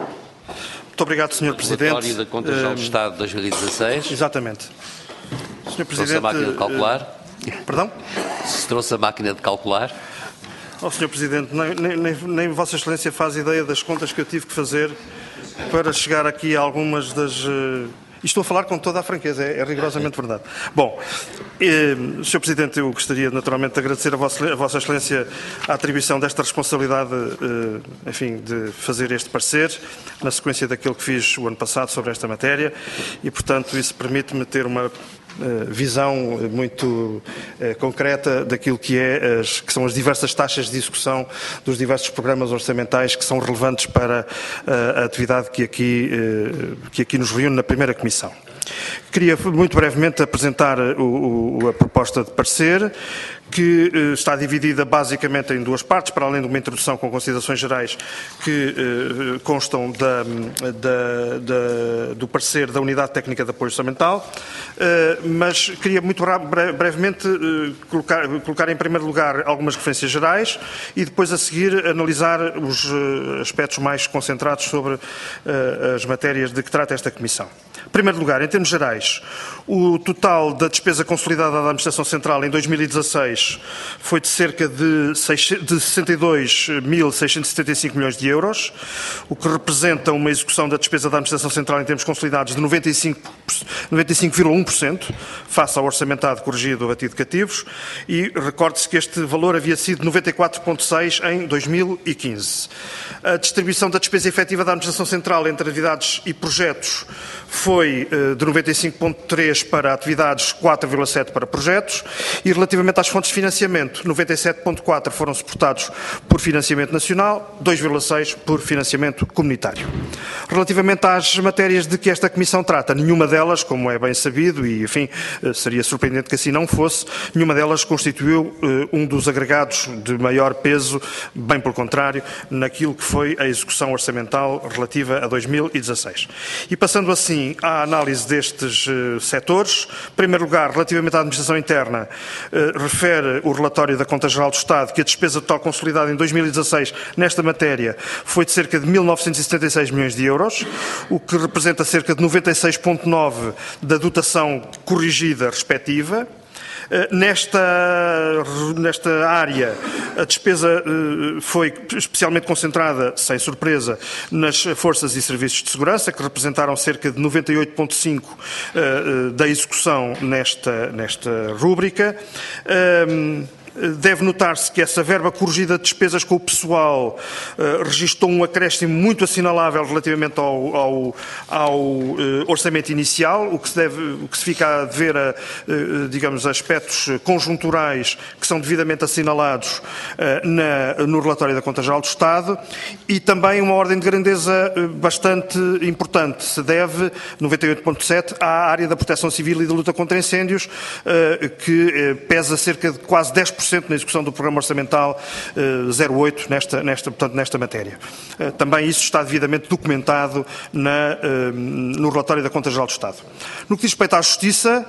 Muito obrigado, senhor Presidente. Relatório da Conta Geral do Estado de dois mil e dezasseis. Exatamente. senhor Presidente. Trouxe a máquina de calcular? Uh, perdão? Se trouxe a máquina de calcular? Oh, senhor Presidente, nem, nem, nem Vossa Excelência faz ideia das contas que eu tive que fazer para chegar aqui a algumas das... Uh, e estou a falar com toda a franqueza, é, é rigorosamente verdade. Bom, eh, senhor Presidente, eu gostaria naturalmente de agradecer a Vossa, a Vossa Excelência a atribuição desta responsabilidade, eh, enfim, de fazer este parecer, na sequência daquilo que fiz o ano passado sobre esta matéria, e, portanto, isso permite-me ter uma visão muito uh, concreta daquilo que, é as, que são as diversas taxas de execução dos diversos programas orçamentais que são relevantes para uh, a atividade que aqui, uh, que aqui nos reúne na primeira comissão. Queria muito brevemente apresentar o, o, a proposta de parecer, que eh, está dividida basicamente em duas partes, para além de uma introdução com considerações gerais que eh, constam da, da, da, do parecer da Unidade Técnica de Apoio Orçamental, eh, mas queria muito brevemente eh, colocar, colocar em primeiro lugar algumas referências gerais e depois a seguir analisar os eh, aspectos mais concentrados sobre eh, as matérias de que trata esta Comissão. Em primeiro lugar, em termos gerais, o total da despesa consolidada da Administração Central em dois mil e dezasseis foi de cerca de sessenta e dois mil seiscentos e setenta e cinco milhões de euros, o que representa uma execução da despesa da Administração Central em termos consolidados de noventa e cinco vírgula um por cento, face ao orçamentado corrigido abatido de cativos, e recorde-se que este valor havia sido noventa e quatro vírgula seis por cento em dois mil e quinze. A distribuição da despesa efetiva da Administração Central entre atividades e projetos foi de noventa e cinco vírgula três para atividades, quatro vírgula sete para projetos, e relativamente às fontes de financiamento, noventa e sete vírgula quatro foram suportados por financiamento nacional, dois vírgula seis por financiamento comunitário. Relativamente às matérias de que esta Comissão trata, nenhuma delas, como é bem sabido, e enfim, seria surpreendente que assim não fosse, nenhuma delas constituiu uh, um dos agregados de maior peso, bem pelo contrário, naquilo que foi a execução orçamental relativa a dois mil e dezasseis. E passando assim à análise destes uh, setores, em primeiro lugar, relativamente à administração interna, uh, refere o relatório da Conta Geral do Estado que a despesa total consolidada em dois mil e dezasseis nesta matéria foi de cerca de mil novecentos e setenta e seis milhões de euros, o que representa cerca de noventa e seis vírgula nove por cento da dotação corrigida respectiva. Nesta, nesta área, a despesa foi especialmente concentrada, sem surpresa, nas forças e serviços de segurança, que representaram cerca de noventa e oito vírgula cinco por cento da execução nesta, nesta rúbrica. Deve notar-se que essa verba corrigida de despesas com o pessoal uh, registrou um acréscimo muito assinalável relativamente ao, ao, ao uh, orçamento inicial, o que se, deve, o que se fica a dever a, uh, digamos, aspectos conjunturais que são devidamente assinalados uh, na, no relatório da Conta-Geral do Estado, e também uma ordem de grandeza uh, bastante importante. Se deve, noventa e oito vírgula sete, à área da proteção civil e da luta contra incêndios, uh, que uh, pesa cerca de quase dez por cento na execução do Programa Orçamental uh, zero oito nesta, nesta, portanto, nesta matéria. Uh, também isso está devidamente documentado na, uh, no relatório da Conta-Geral do Estado. No que diz respeito à Justiça,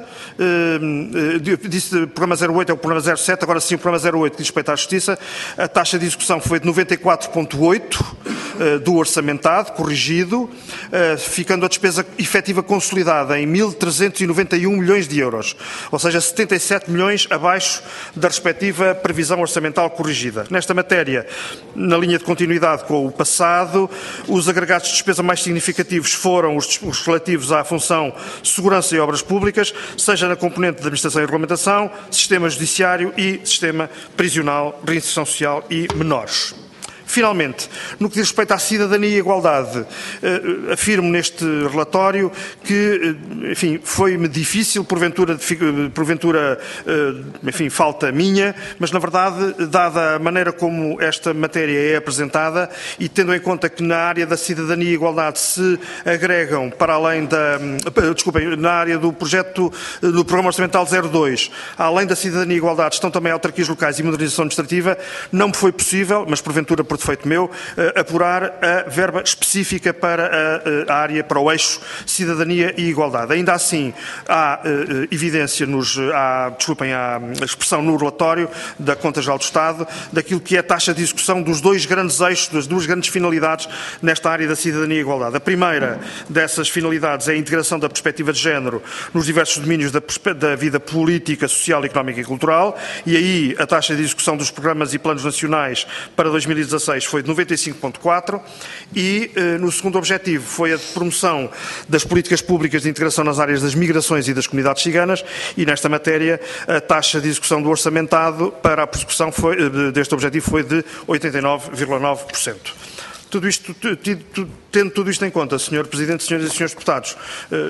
uh, uh, disse o Programa zero oito é o Programa zero sete, agora sim o Programa zero oito que diz respeito à Justiça, a taxa de execução foi de noventa e quatro vírgula oito uh, do orçamentado, corrigido, uh, ficando a despesa efetiva consolidada em mil trezentos e noventa e um milhões de euros, ou seja, setenta e sete milhões abaixo da respectiva previsão orçamental corrigida. Nesta matéria, na linha de continuidade com o passado, os agregados de despesa mais significativos foram os, os relativos à função Segurança e Obras Públicas, seja na componente de Administração e Regulamentação, Sistema Judiciário e Sistema Prisional, Reinserção Social e Menores. Finalmente, no que diz respeito à cidadania e igualdade, eh, afirmo neste relatório que, eh, enfim, foi-me difícil, porventura, porventura eh, enfim, falta minha, mas na verdade, dada a maneira como esta matéria é apresentada e tendo em conta que na área da cidadania e igualdade se agregam, para além da, desculpem, na área do projeto, do Programa Orçamental zero dois, além da cidadania e igualdade, estão também autarquias locais e modernização administrativa, não me foi possível, mas porventura por defeito meu, apurar a verba específica para a, a área, para o eixo cidadania e igualdade. Ainda assim, há uh, evidência, nos, há, desculpem, há expressão no relatório da Conta-Geral do Estado daquilo que é a taxa de execução dos dois grandes eixos, das duas grandes finalidades nesta área da cidadania e igualdade. A primeira dessas finalidades é a integração da perspectiva de género nos diversos domínios da, da vida política, social, económica e cultural, e aí a taxa de execução dos programas e planos nacionais para dois mil e dezasseis foi de noventa e cinco vírgula quatro e, eh, no segundo objetivo, foi a de promoção das políticas públicas de integração nas áreas das migrações e das comunidades ciganas, e nesta matéria a taxa de execução do orçamentado para a prossecução foi, deste objetivo foi de oitenta e nove vírgula nove por cento. Tudo isto, tendo tudo isto em conta, senhor Presidente, senhoras e senhores deputados,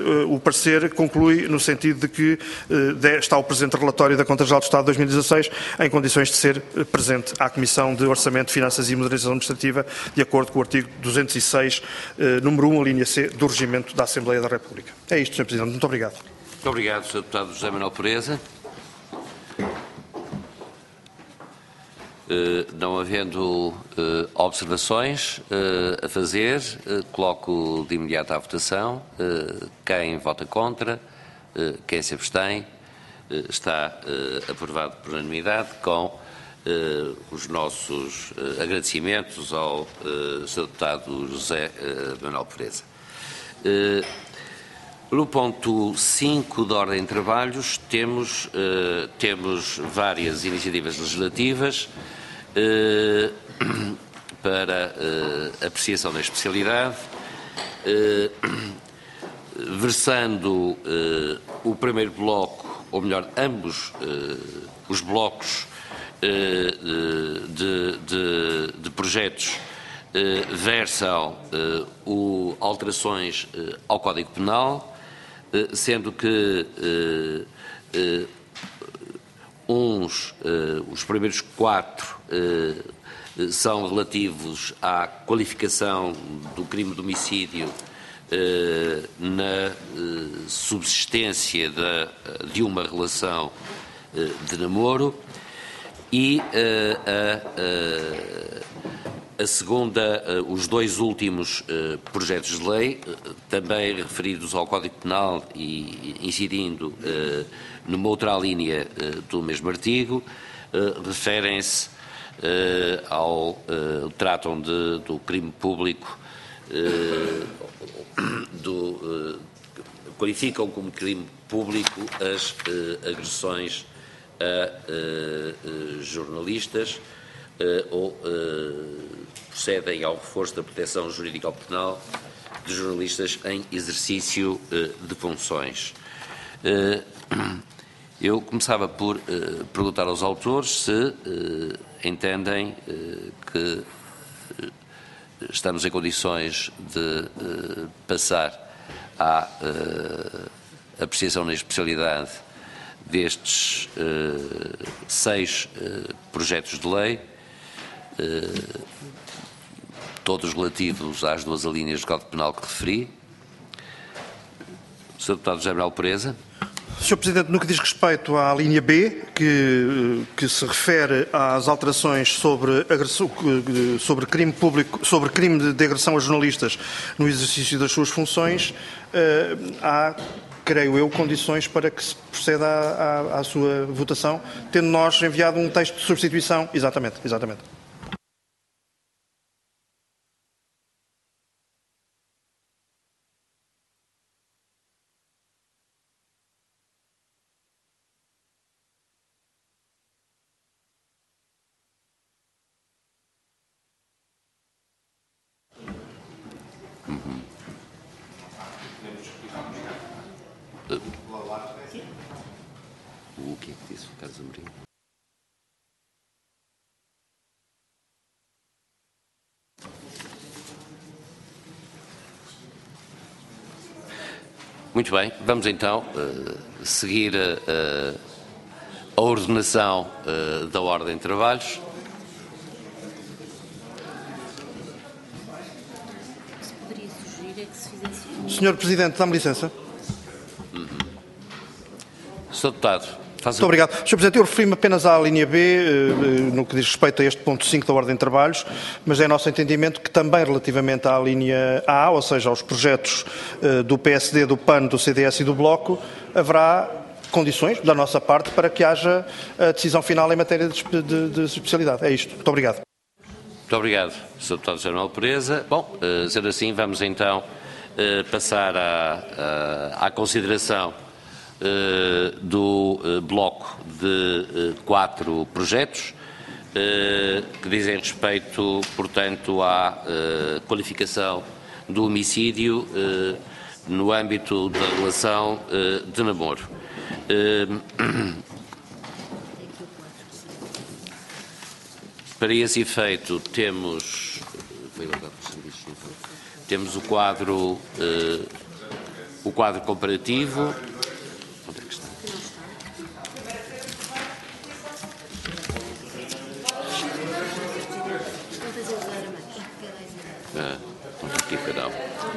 o parecer conclui no sentido de que está o presente relatório da Conta-Geral do Estado de dois mil e dezasseis em condições de ser presente à Comissão de Orçamento, Finanças e Modernização Administrativa, de acordo com o artigo duzentos e seis, número um, a linha C, do Regimento da Assembleia da República. É isto, senhor Presidente. Muito obrigado. Muito obrigado, senhor Deputado José Manuel Pereza. Uh, não havendo uh, observações uh, a fazer, uh, coloco de imediato à votação. Uh, quem vota contra, uh, quem se abstém, uh, está uh, aprovado por unanimidade, com uh, os nossos uh, agradecimentos ao uh, senhor Deputado José uh, Manuel Pereza. Uh, No ponto cinco da ordem de trabalhos, temos, uh, temos várias iniciativas legislativas uh, para uh, apreciação da especialidade, uh, versando uh, o primeiro bloco, ou melhor, ambos uh, os blocos uh, de, de, de projetos uh, versam uh, o, alterações uh, ao Código Penal, sendo que uh, uh, uns, uh, os primeiros quatro uh, são relativos à qualificação do crime de homicídio uh, na uh, subsistência de, de uma relação uh, de namoro, e uh, a, a, a segunda, uh, os dois últimos uh, projetos de lei, uh, também referidos ao Código Penal e incidindo uh, numa outra linha uh, do mesmo artigo, uh, referem-se uh, ao, uh, tratam de, do crime público, uh, do, uh, qualificam como crime público as uh, agressões a uh, uh, jornalistas uh, ou uh, procedem ao reforço da proteção jurídica penal de jornalistas em exercício uh, de funções. Uh, Eu começava por uh, perguntar aos autores se uh, entendem uh, que uh, estamos em condições de uh, passar à uh, apreciação na especialidade destes uh, seis uh, projetos de lei, uh, todos relativos às duas alíneas do Código Penal que referi. senhor Deputado José Manuel Pereza. senhor Presidente, no que diz respeito à linha B, que, que se refere às alterações sobre, agressão, sobre crime público, sobre crime de agressão a jornalistas no exercício das suas funções, há, creio eu, condições para que se proceda à, à, à sua votação, tendo nós enviado um texto de substituição. Exatamente, exatamente. Uhum. O que é que disse o Carlos Amorim? Muito bem, vamos então uh, seguir uh, a ordenação uh, da ordem de trabalhos. senhor Presidente, dá-me licença. Uhum. senhor Deputado, faz Muito obrigado. senhor Presidente, eu referi-me apenas à linha B, no que diz respeito a este ponto cinco da Ordem de Trabalhos, mas é nosso entendimento que também relativamente à linha A, ou seja, aos projetos do P S D, do P A N, do C D S e do Bloco, haverá condições da nossa parte para que haja a decisão final em matéria de, de, de especialidade. É isto. Muito obrigado. Muito obrigado, senhor Deputado José Manuel Pereza. Bom, sendo assim, vamos então passar à, à, à consideração uh, do uh, bloco de uh, quatro projetos uh, que dizem respeito, portanto, à uh, qualificação do homicídio uh, no âmbito da relação uh, de namoro. Uh, para esse efeito, temos... Temos o quadro, uh, o quadro comparativo. Onde é que está? Ah, não está aqui, perdão.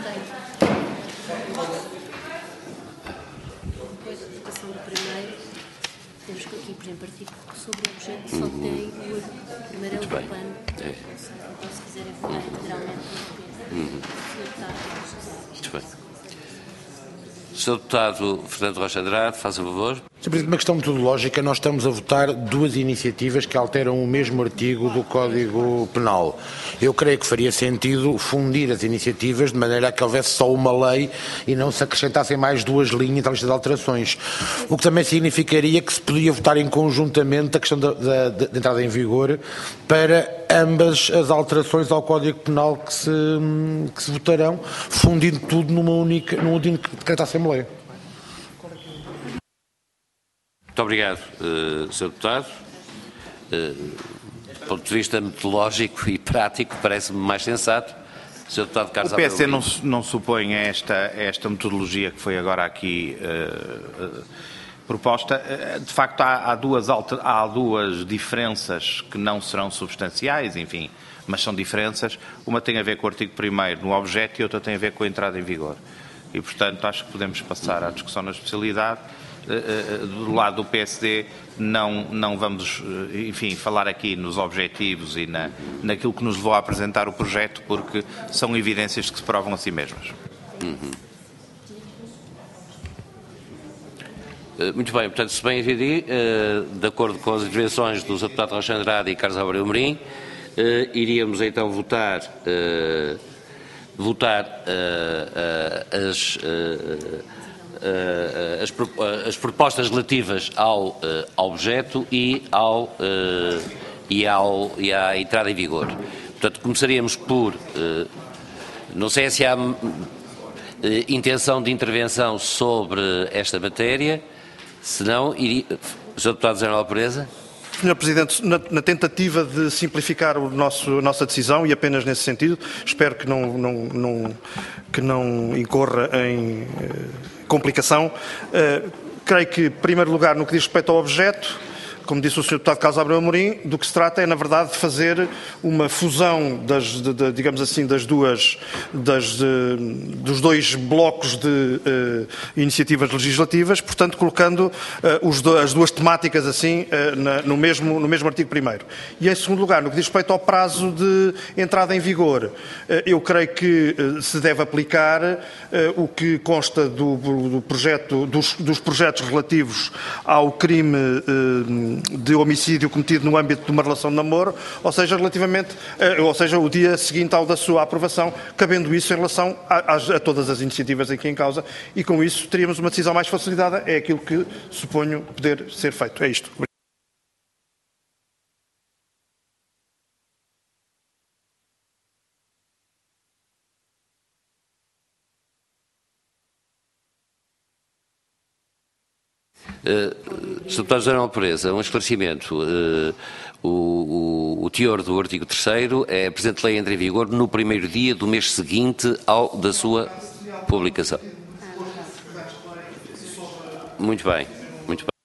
Depois da votação do primeiro, temos aqui, por exemplo, artigo sobre o objeto, só tem o primeiro é o do P A N. Então, se quiserem votar integralmente, Uhum. Muito bem. senhor Deputado Fernando Rocha Andrade, faça favor. senhor Presidente, uma questão metodológica, nós estamos a votar duas iniciativas que alteram o mesmo artigo do Código Penal. Eu creio que faria sentido fundir as iniciativas de maneira a que houvesse só uma lei e não se acrescentassem mais duas linhas da lista de alterações. O que também significaria que se podia votar em conjuntamente a questão da, da, da entrada em vigor para ambas as alterações ao Código Penal que se, que se votarão, fundindo tudo numa única, num único decreto da Assembleia. Muito obrigado, uh, senhor Deputado. Uh, do ponto de vista metodológico e prático, parece-me mais sensato. senhor Deputado Carlos O P S D Abreu, não, não supõe esta, esta metodologia que foi agora aqui uh, uh, proposta. Uh, de facto, há, há, duas alter, há duas diferenças que não serão substanciais, enfim, mas são diferenças. Uma tem a ver com o artigo primeiro no objeto e outra tem a ver com a entrada em vigor. E, portanto, acho que podemos passar à discussão na especialidade. Do lado do P S D não, não vamos, enfim, falar aqui nos objetivos e na, naquilo que nos levou a apresentar o projeto, porque são evidências que se provam a si mesmas. Uhum. Muito bem, portanto, se bem entendi, de acordo com as intervenções dos deputados Rocha Andrade e Carlos Abreu Amorim, iríamos então votar, votar as... Uh, as, uh, as propostas relativas ao, uh, ao objeto e, ao, uh, e, ao, e à entrada em vigor. Portanto, começaríamos por, uh, não sei se há uh, intenção de intervenção sobre esta matéria, Se não, iria... senhor Deputado General Pereza. senhor Presidente, na, na tentativa de simplificar o nosso, a nossa decisão, e apenas nesse sentido, espero que não, não, não, que não incorra em eh, complicação, eh, creio que, em primeiro lugar, no que diz respeito ao objeto, como disse o senhor Deputado Carlos Abreu Amorim, do que se trata é, na verdade, de fazer uma fusão das, de, de, digamos assim, das duas, das, de, dos dois blocos de uh, iniciativas legislativas, portanto, colocando uh, os do, as duas temáticas assim uh, na, no, mesmo, no mesmo artigo primeiro. E, em segundo lugar, no que diz respeito ao prazo de entrada em vigor, uh, eu creio que uh, se deve aplicar uh, o que consta do, do projeto, dos, dos projetos relativos ao crime uh, de homicídio cometido no âmbito de uma relação de namoro, ou seja, relativamente, ou seja, o dia seguinte ao da sua aprovação, cabendo isso em relação a, a, a todas as iniciativas aqui em causa, e com isso teríamos uma decisão mais facilitada, é aquilo que suponho poder ser feito. É isto. Uh, senhor Deputado General Pereza, um esclarecimento. Uh, o, o, o teor do artigo terceiro é a presente lei entra em vigor no primeiro dia do mês seguinte ao da sua publicação. Muito bem, muito bem.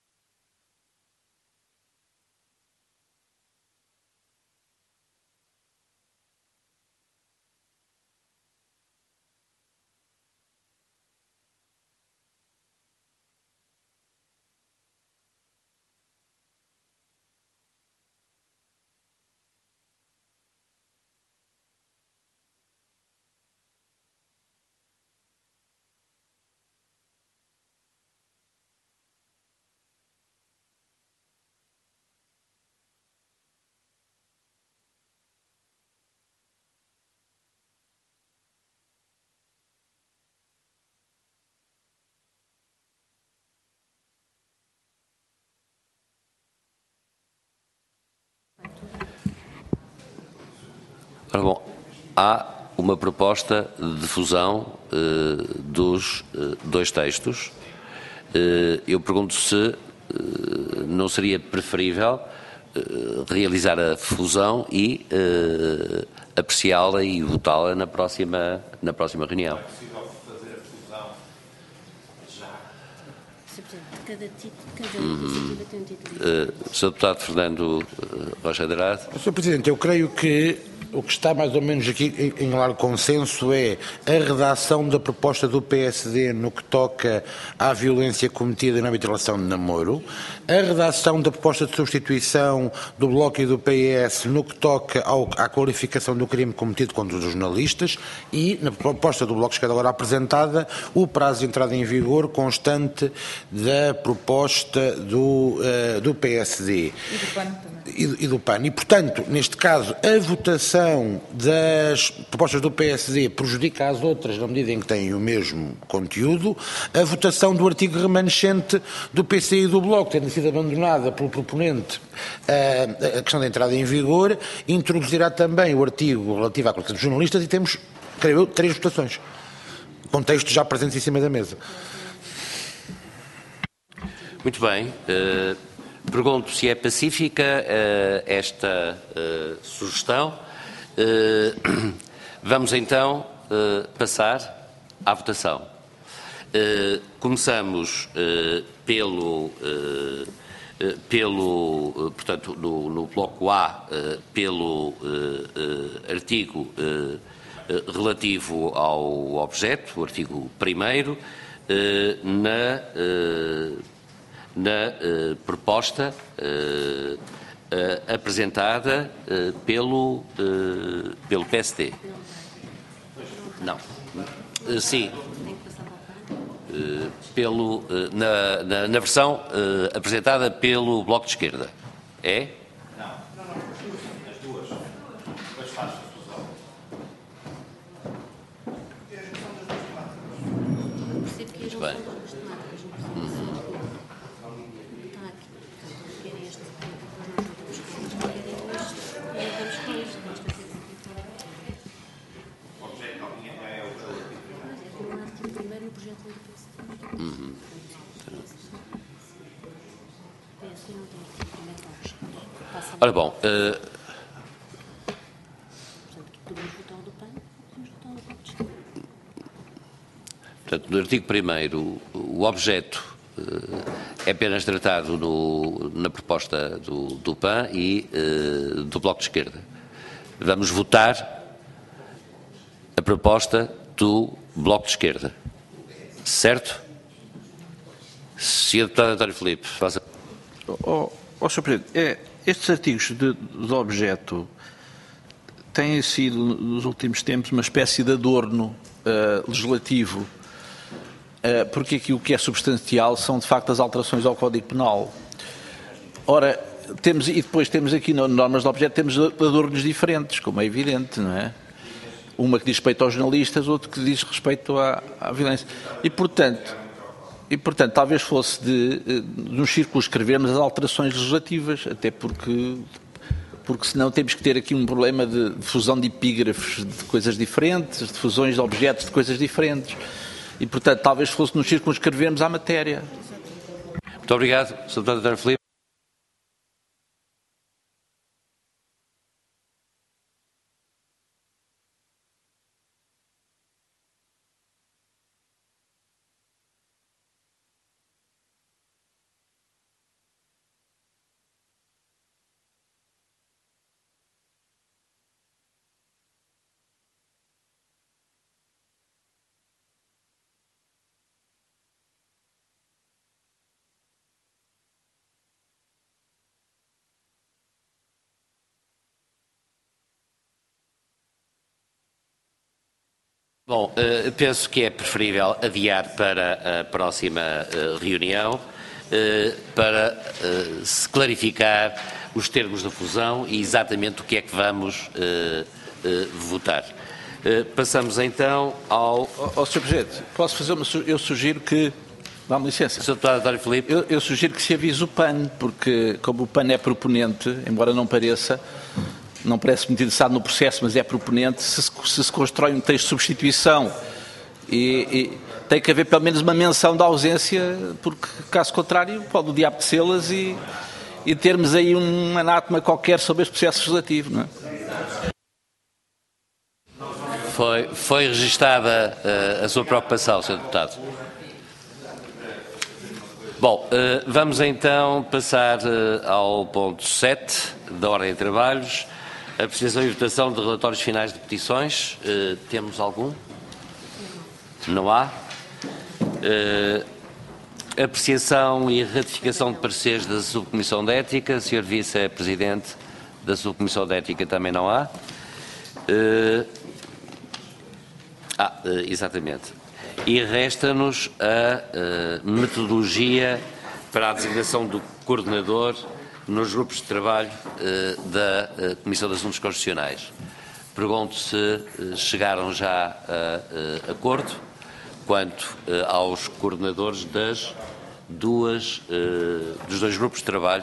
Ora bom, há uma proposta de fusão uh, dos uh, dois textos. Uh, eu pergunto se uh, não seria preferível uh, realizar a fusão e uh, apreciá-la e votá-la na próxima, na próxima reunião. Cada título, cada iniciativa tem um título. Uh, senhor Deputado Fernando uh, Rocha Andrade. senhor Presidente, eu creio que o que está mais ou menos aqui em largo consenso é a redação da proposta do P S D no que toca à violência cometida na relação de namoro, a redação da proposta de substituição do Bloco e do P S no que toca ao, à qualificação do crime cometido contra os jornalistas e, na proposta do Bloco de Esquerda agora apresentada, o prazo de entrada em vigor constante da proposta do, uh, do P S D. E do P A N também. E, e do P A N. E, portanto, neste caso, a votação das propostas do P S D prejudica as outras na medida em que têm o mesmo conteúdo. A votação do artigo remanescente do P C e do Bloco, tendo sido abandonada pelo proponente a, a questão da entrada em vigor, introduzirá também o artigo relativo à qualificação dos jornalistas e temos, creio eu, três votações, com textos já presentes em cima da mesa. Muito bem. Uh, pergunto se é pacífica uh, esta uh, sugestão. Uh, vamos então uh, passar à votação. Uh, começamos uh, pelo, uh, uh, pelo uh, portanto, no, no bloco A, uh, pelo uh, uh, artigo uh, uh, relativo ao objeto, o artigo primeiro, uh, na, uh, na uh, proposta uh, Uh, apresentada uh, pelo, uh, pelo P S D. Não. Uh, sim. Uh, pelo, uh, na, na, na versão uh, apresentada pelo Bloco de Esquerda. É? Não. Não, não. As duas. Depois faz a fusão. Muito bem. Uhum. Uhum. Ora bom, uh, portanto, no artigo primeiro, o objeto uh, é apenas tratado no, na proposta do, do P A N e uh, do Bloco de Esquerda. Vamos votar a proposta do Bloco de Esquerda. Certo? senhor Deputado António Filipe, faça. Oh, oh, senhor Presidente, é, estes artigos de, de objeto têm sido, nos últimos tempos, uma espécie de adorno uh, legislativo, uh, porque aqui o que é substancial são, de facto, as alterações ao Código Penal. Ora, temos, e depois temos aqui, nas normas de objeto, temos adornos diferentes, como é evidente, não é? Uma que diz respeito aos jornalistas, outra que diz respeito à, à violência. E, portanto... E, portanto, talvez fosse de, de nos circunscrevermos as alterações legislativas, até porque, porque senão temos que ter aqui um problema de, de fusão de epígrafes de coisas diferentes, de fusões de objetos de coisas diferentes. E, portanto, talvez fosse nos circunscrevermos à matéria. Muito obrigado, senhor Deputado António Filipe. Bom, uh, penso que é preferível adiar para a próxima uh, reunião uh, para uh, se clarificar os termos da fusão e exatamente o que é que vamos uh, uh, votar. Uh, passamos então ao... Ó, oh, senhor Presidente, posso fazer uma... Eu sugiro que... Dá-me licença. senhor Deputado António Filipe. Eu, eu sugiro que se avise o P A N, porque como o P A N é proponente, embora não pareça... não parece muito interessado no processo, mas é proponente, se se, se, se constrói um texto de substituição e, e tem que haver pelo menos uma menção da ausência, porque caso contrário pode o dia apetecê-las e, e termos aí um anátema qualquer sobre este processo legislativo, não é? Foi, foi registada uh, a sua preocupação, senhor Deputado. Bom, uh, vamos então passar uh, ao ponto sete da ordem de trabalhos. Apreciação e votação de relatórios finais de petições. Uh, temos algum? Não há. Uh, apreciação e ratificação de pareceres da Subcomissão de Ética. senhor Vice-Presidente da Subcomissão de Ética também não há. Uh, ah, uh, exatamente. E resta-nos a uh, metodologia para a designação do coordenador nos grupos de trabalho uh, da uh, Comissão de Assuntos Constitucionais. Pergunto se uh, chegaram já a uh, acordo quanto uh, aos coordenadores das duas, uh, dos dois grupos de trabalho.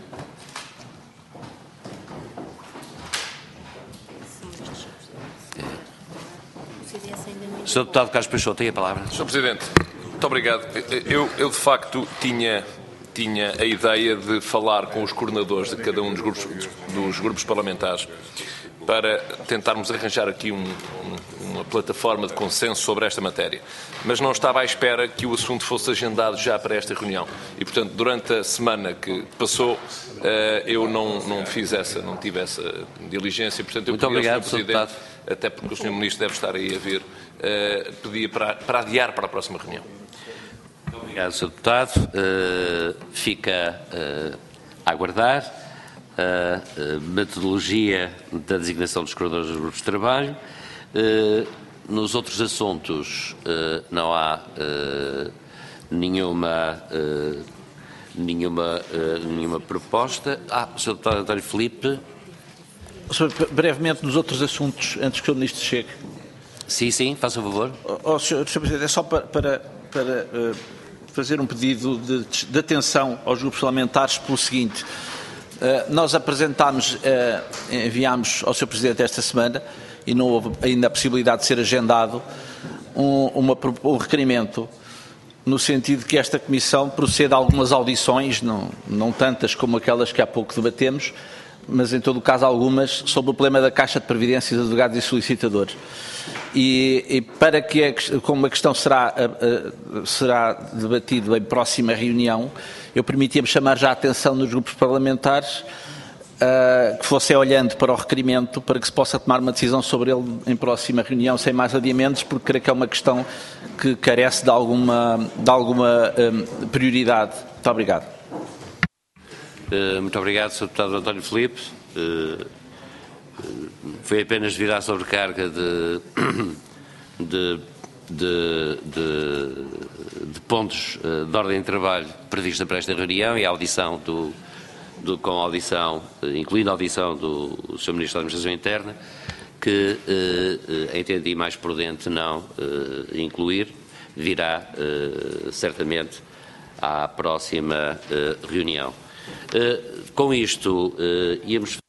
senhor Deputado Carlos Peixoto, tem a palavra. senhor Presidente, muito obrigado. Eu, eu de facto tinha... tinha a ideia de falar com os coordenadores de cada um dos grupos, dos grupos parlamentares para tentarmos arranjar aqui um, um, uma plataforma de consenso sobre esta matéria. Mas não estava à espera que o assunto fosse agendado já para esta reunião. E, portanto, durante a semana que passou, eu não, não fiz essa, não tive essa diligência. Portanto, eu Muito pedi ao obrigado, senhor Presidente, até porque o senhor Ministro deve estar aí a ver, pedia para, para adiar para a próxima reunião. Obrigado, senhor Deputado. Uh, fica uh, a aguardar a uh, metodologia da designação dos coordenadores dos grupos de trabalho. Uh, nos outros assuntos uh, não há uh, nenhuma, uh, nenhuma, uh, nenhuma proposta. Ah, senhor Deputado António Filipe. Brevemente, nos outros assuntos, antes que o Ministro chegue. Sim, sim, faça o favor. Oh, senhor, senhor Presidente, é só para... para, para uh, fazer um pedido de, de atenção aos grupos parlamentares pelo seguinte. Uh, nós apresentámos, uh, enviámos ao senhor Presidente esta semana, e não houve ainda a possibilidade de ser agendado, um, uma, um requerimento no sentido que esta Comissão proceda a algumas audições, não, não tantas como aquelas que há pouco debatemos, mas em todo o caso algumas, sobre o problema da Caixa de Previdência dos advogados e solicitadores. E, e para que, a, como a questão será, a, a, será debatida em próxima reunião, eu permitia-me chamar já a atenção dos grupos parlamentares uh, que fossem olhando para o requerimento para que se possa tomar uma decisão sobre ele em próxima reunião, sem mais adiamentos, porque creio que é uma questão que carece de alguma, de alguma um, prioridade. Muito obrigado. Uh, muito obrigado, senhor Deputado António Filipe. Uh, foi apenas devido à sobrecarga de, de, de, de, de pontos uh, de ordem de trabalho prevista para esta reunião e a audição, do, do, com a audição, uh, incluindo a audição do, do senhor Ministro da Administração Interna, que uh, uh, entendi mais prudente não uh, incluir, virá uh, certamente à próxima uh, reunião. Uh, com isto, uh, íamos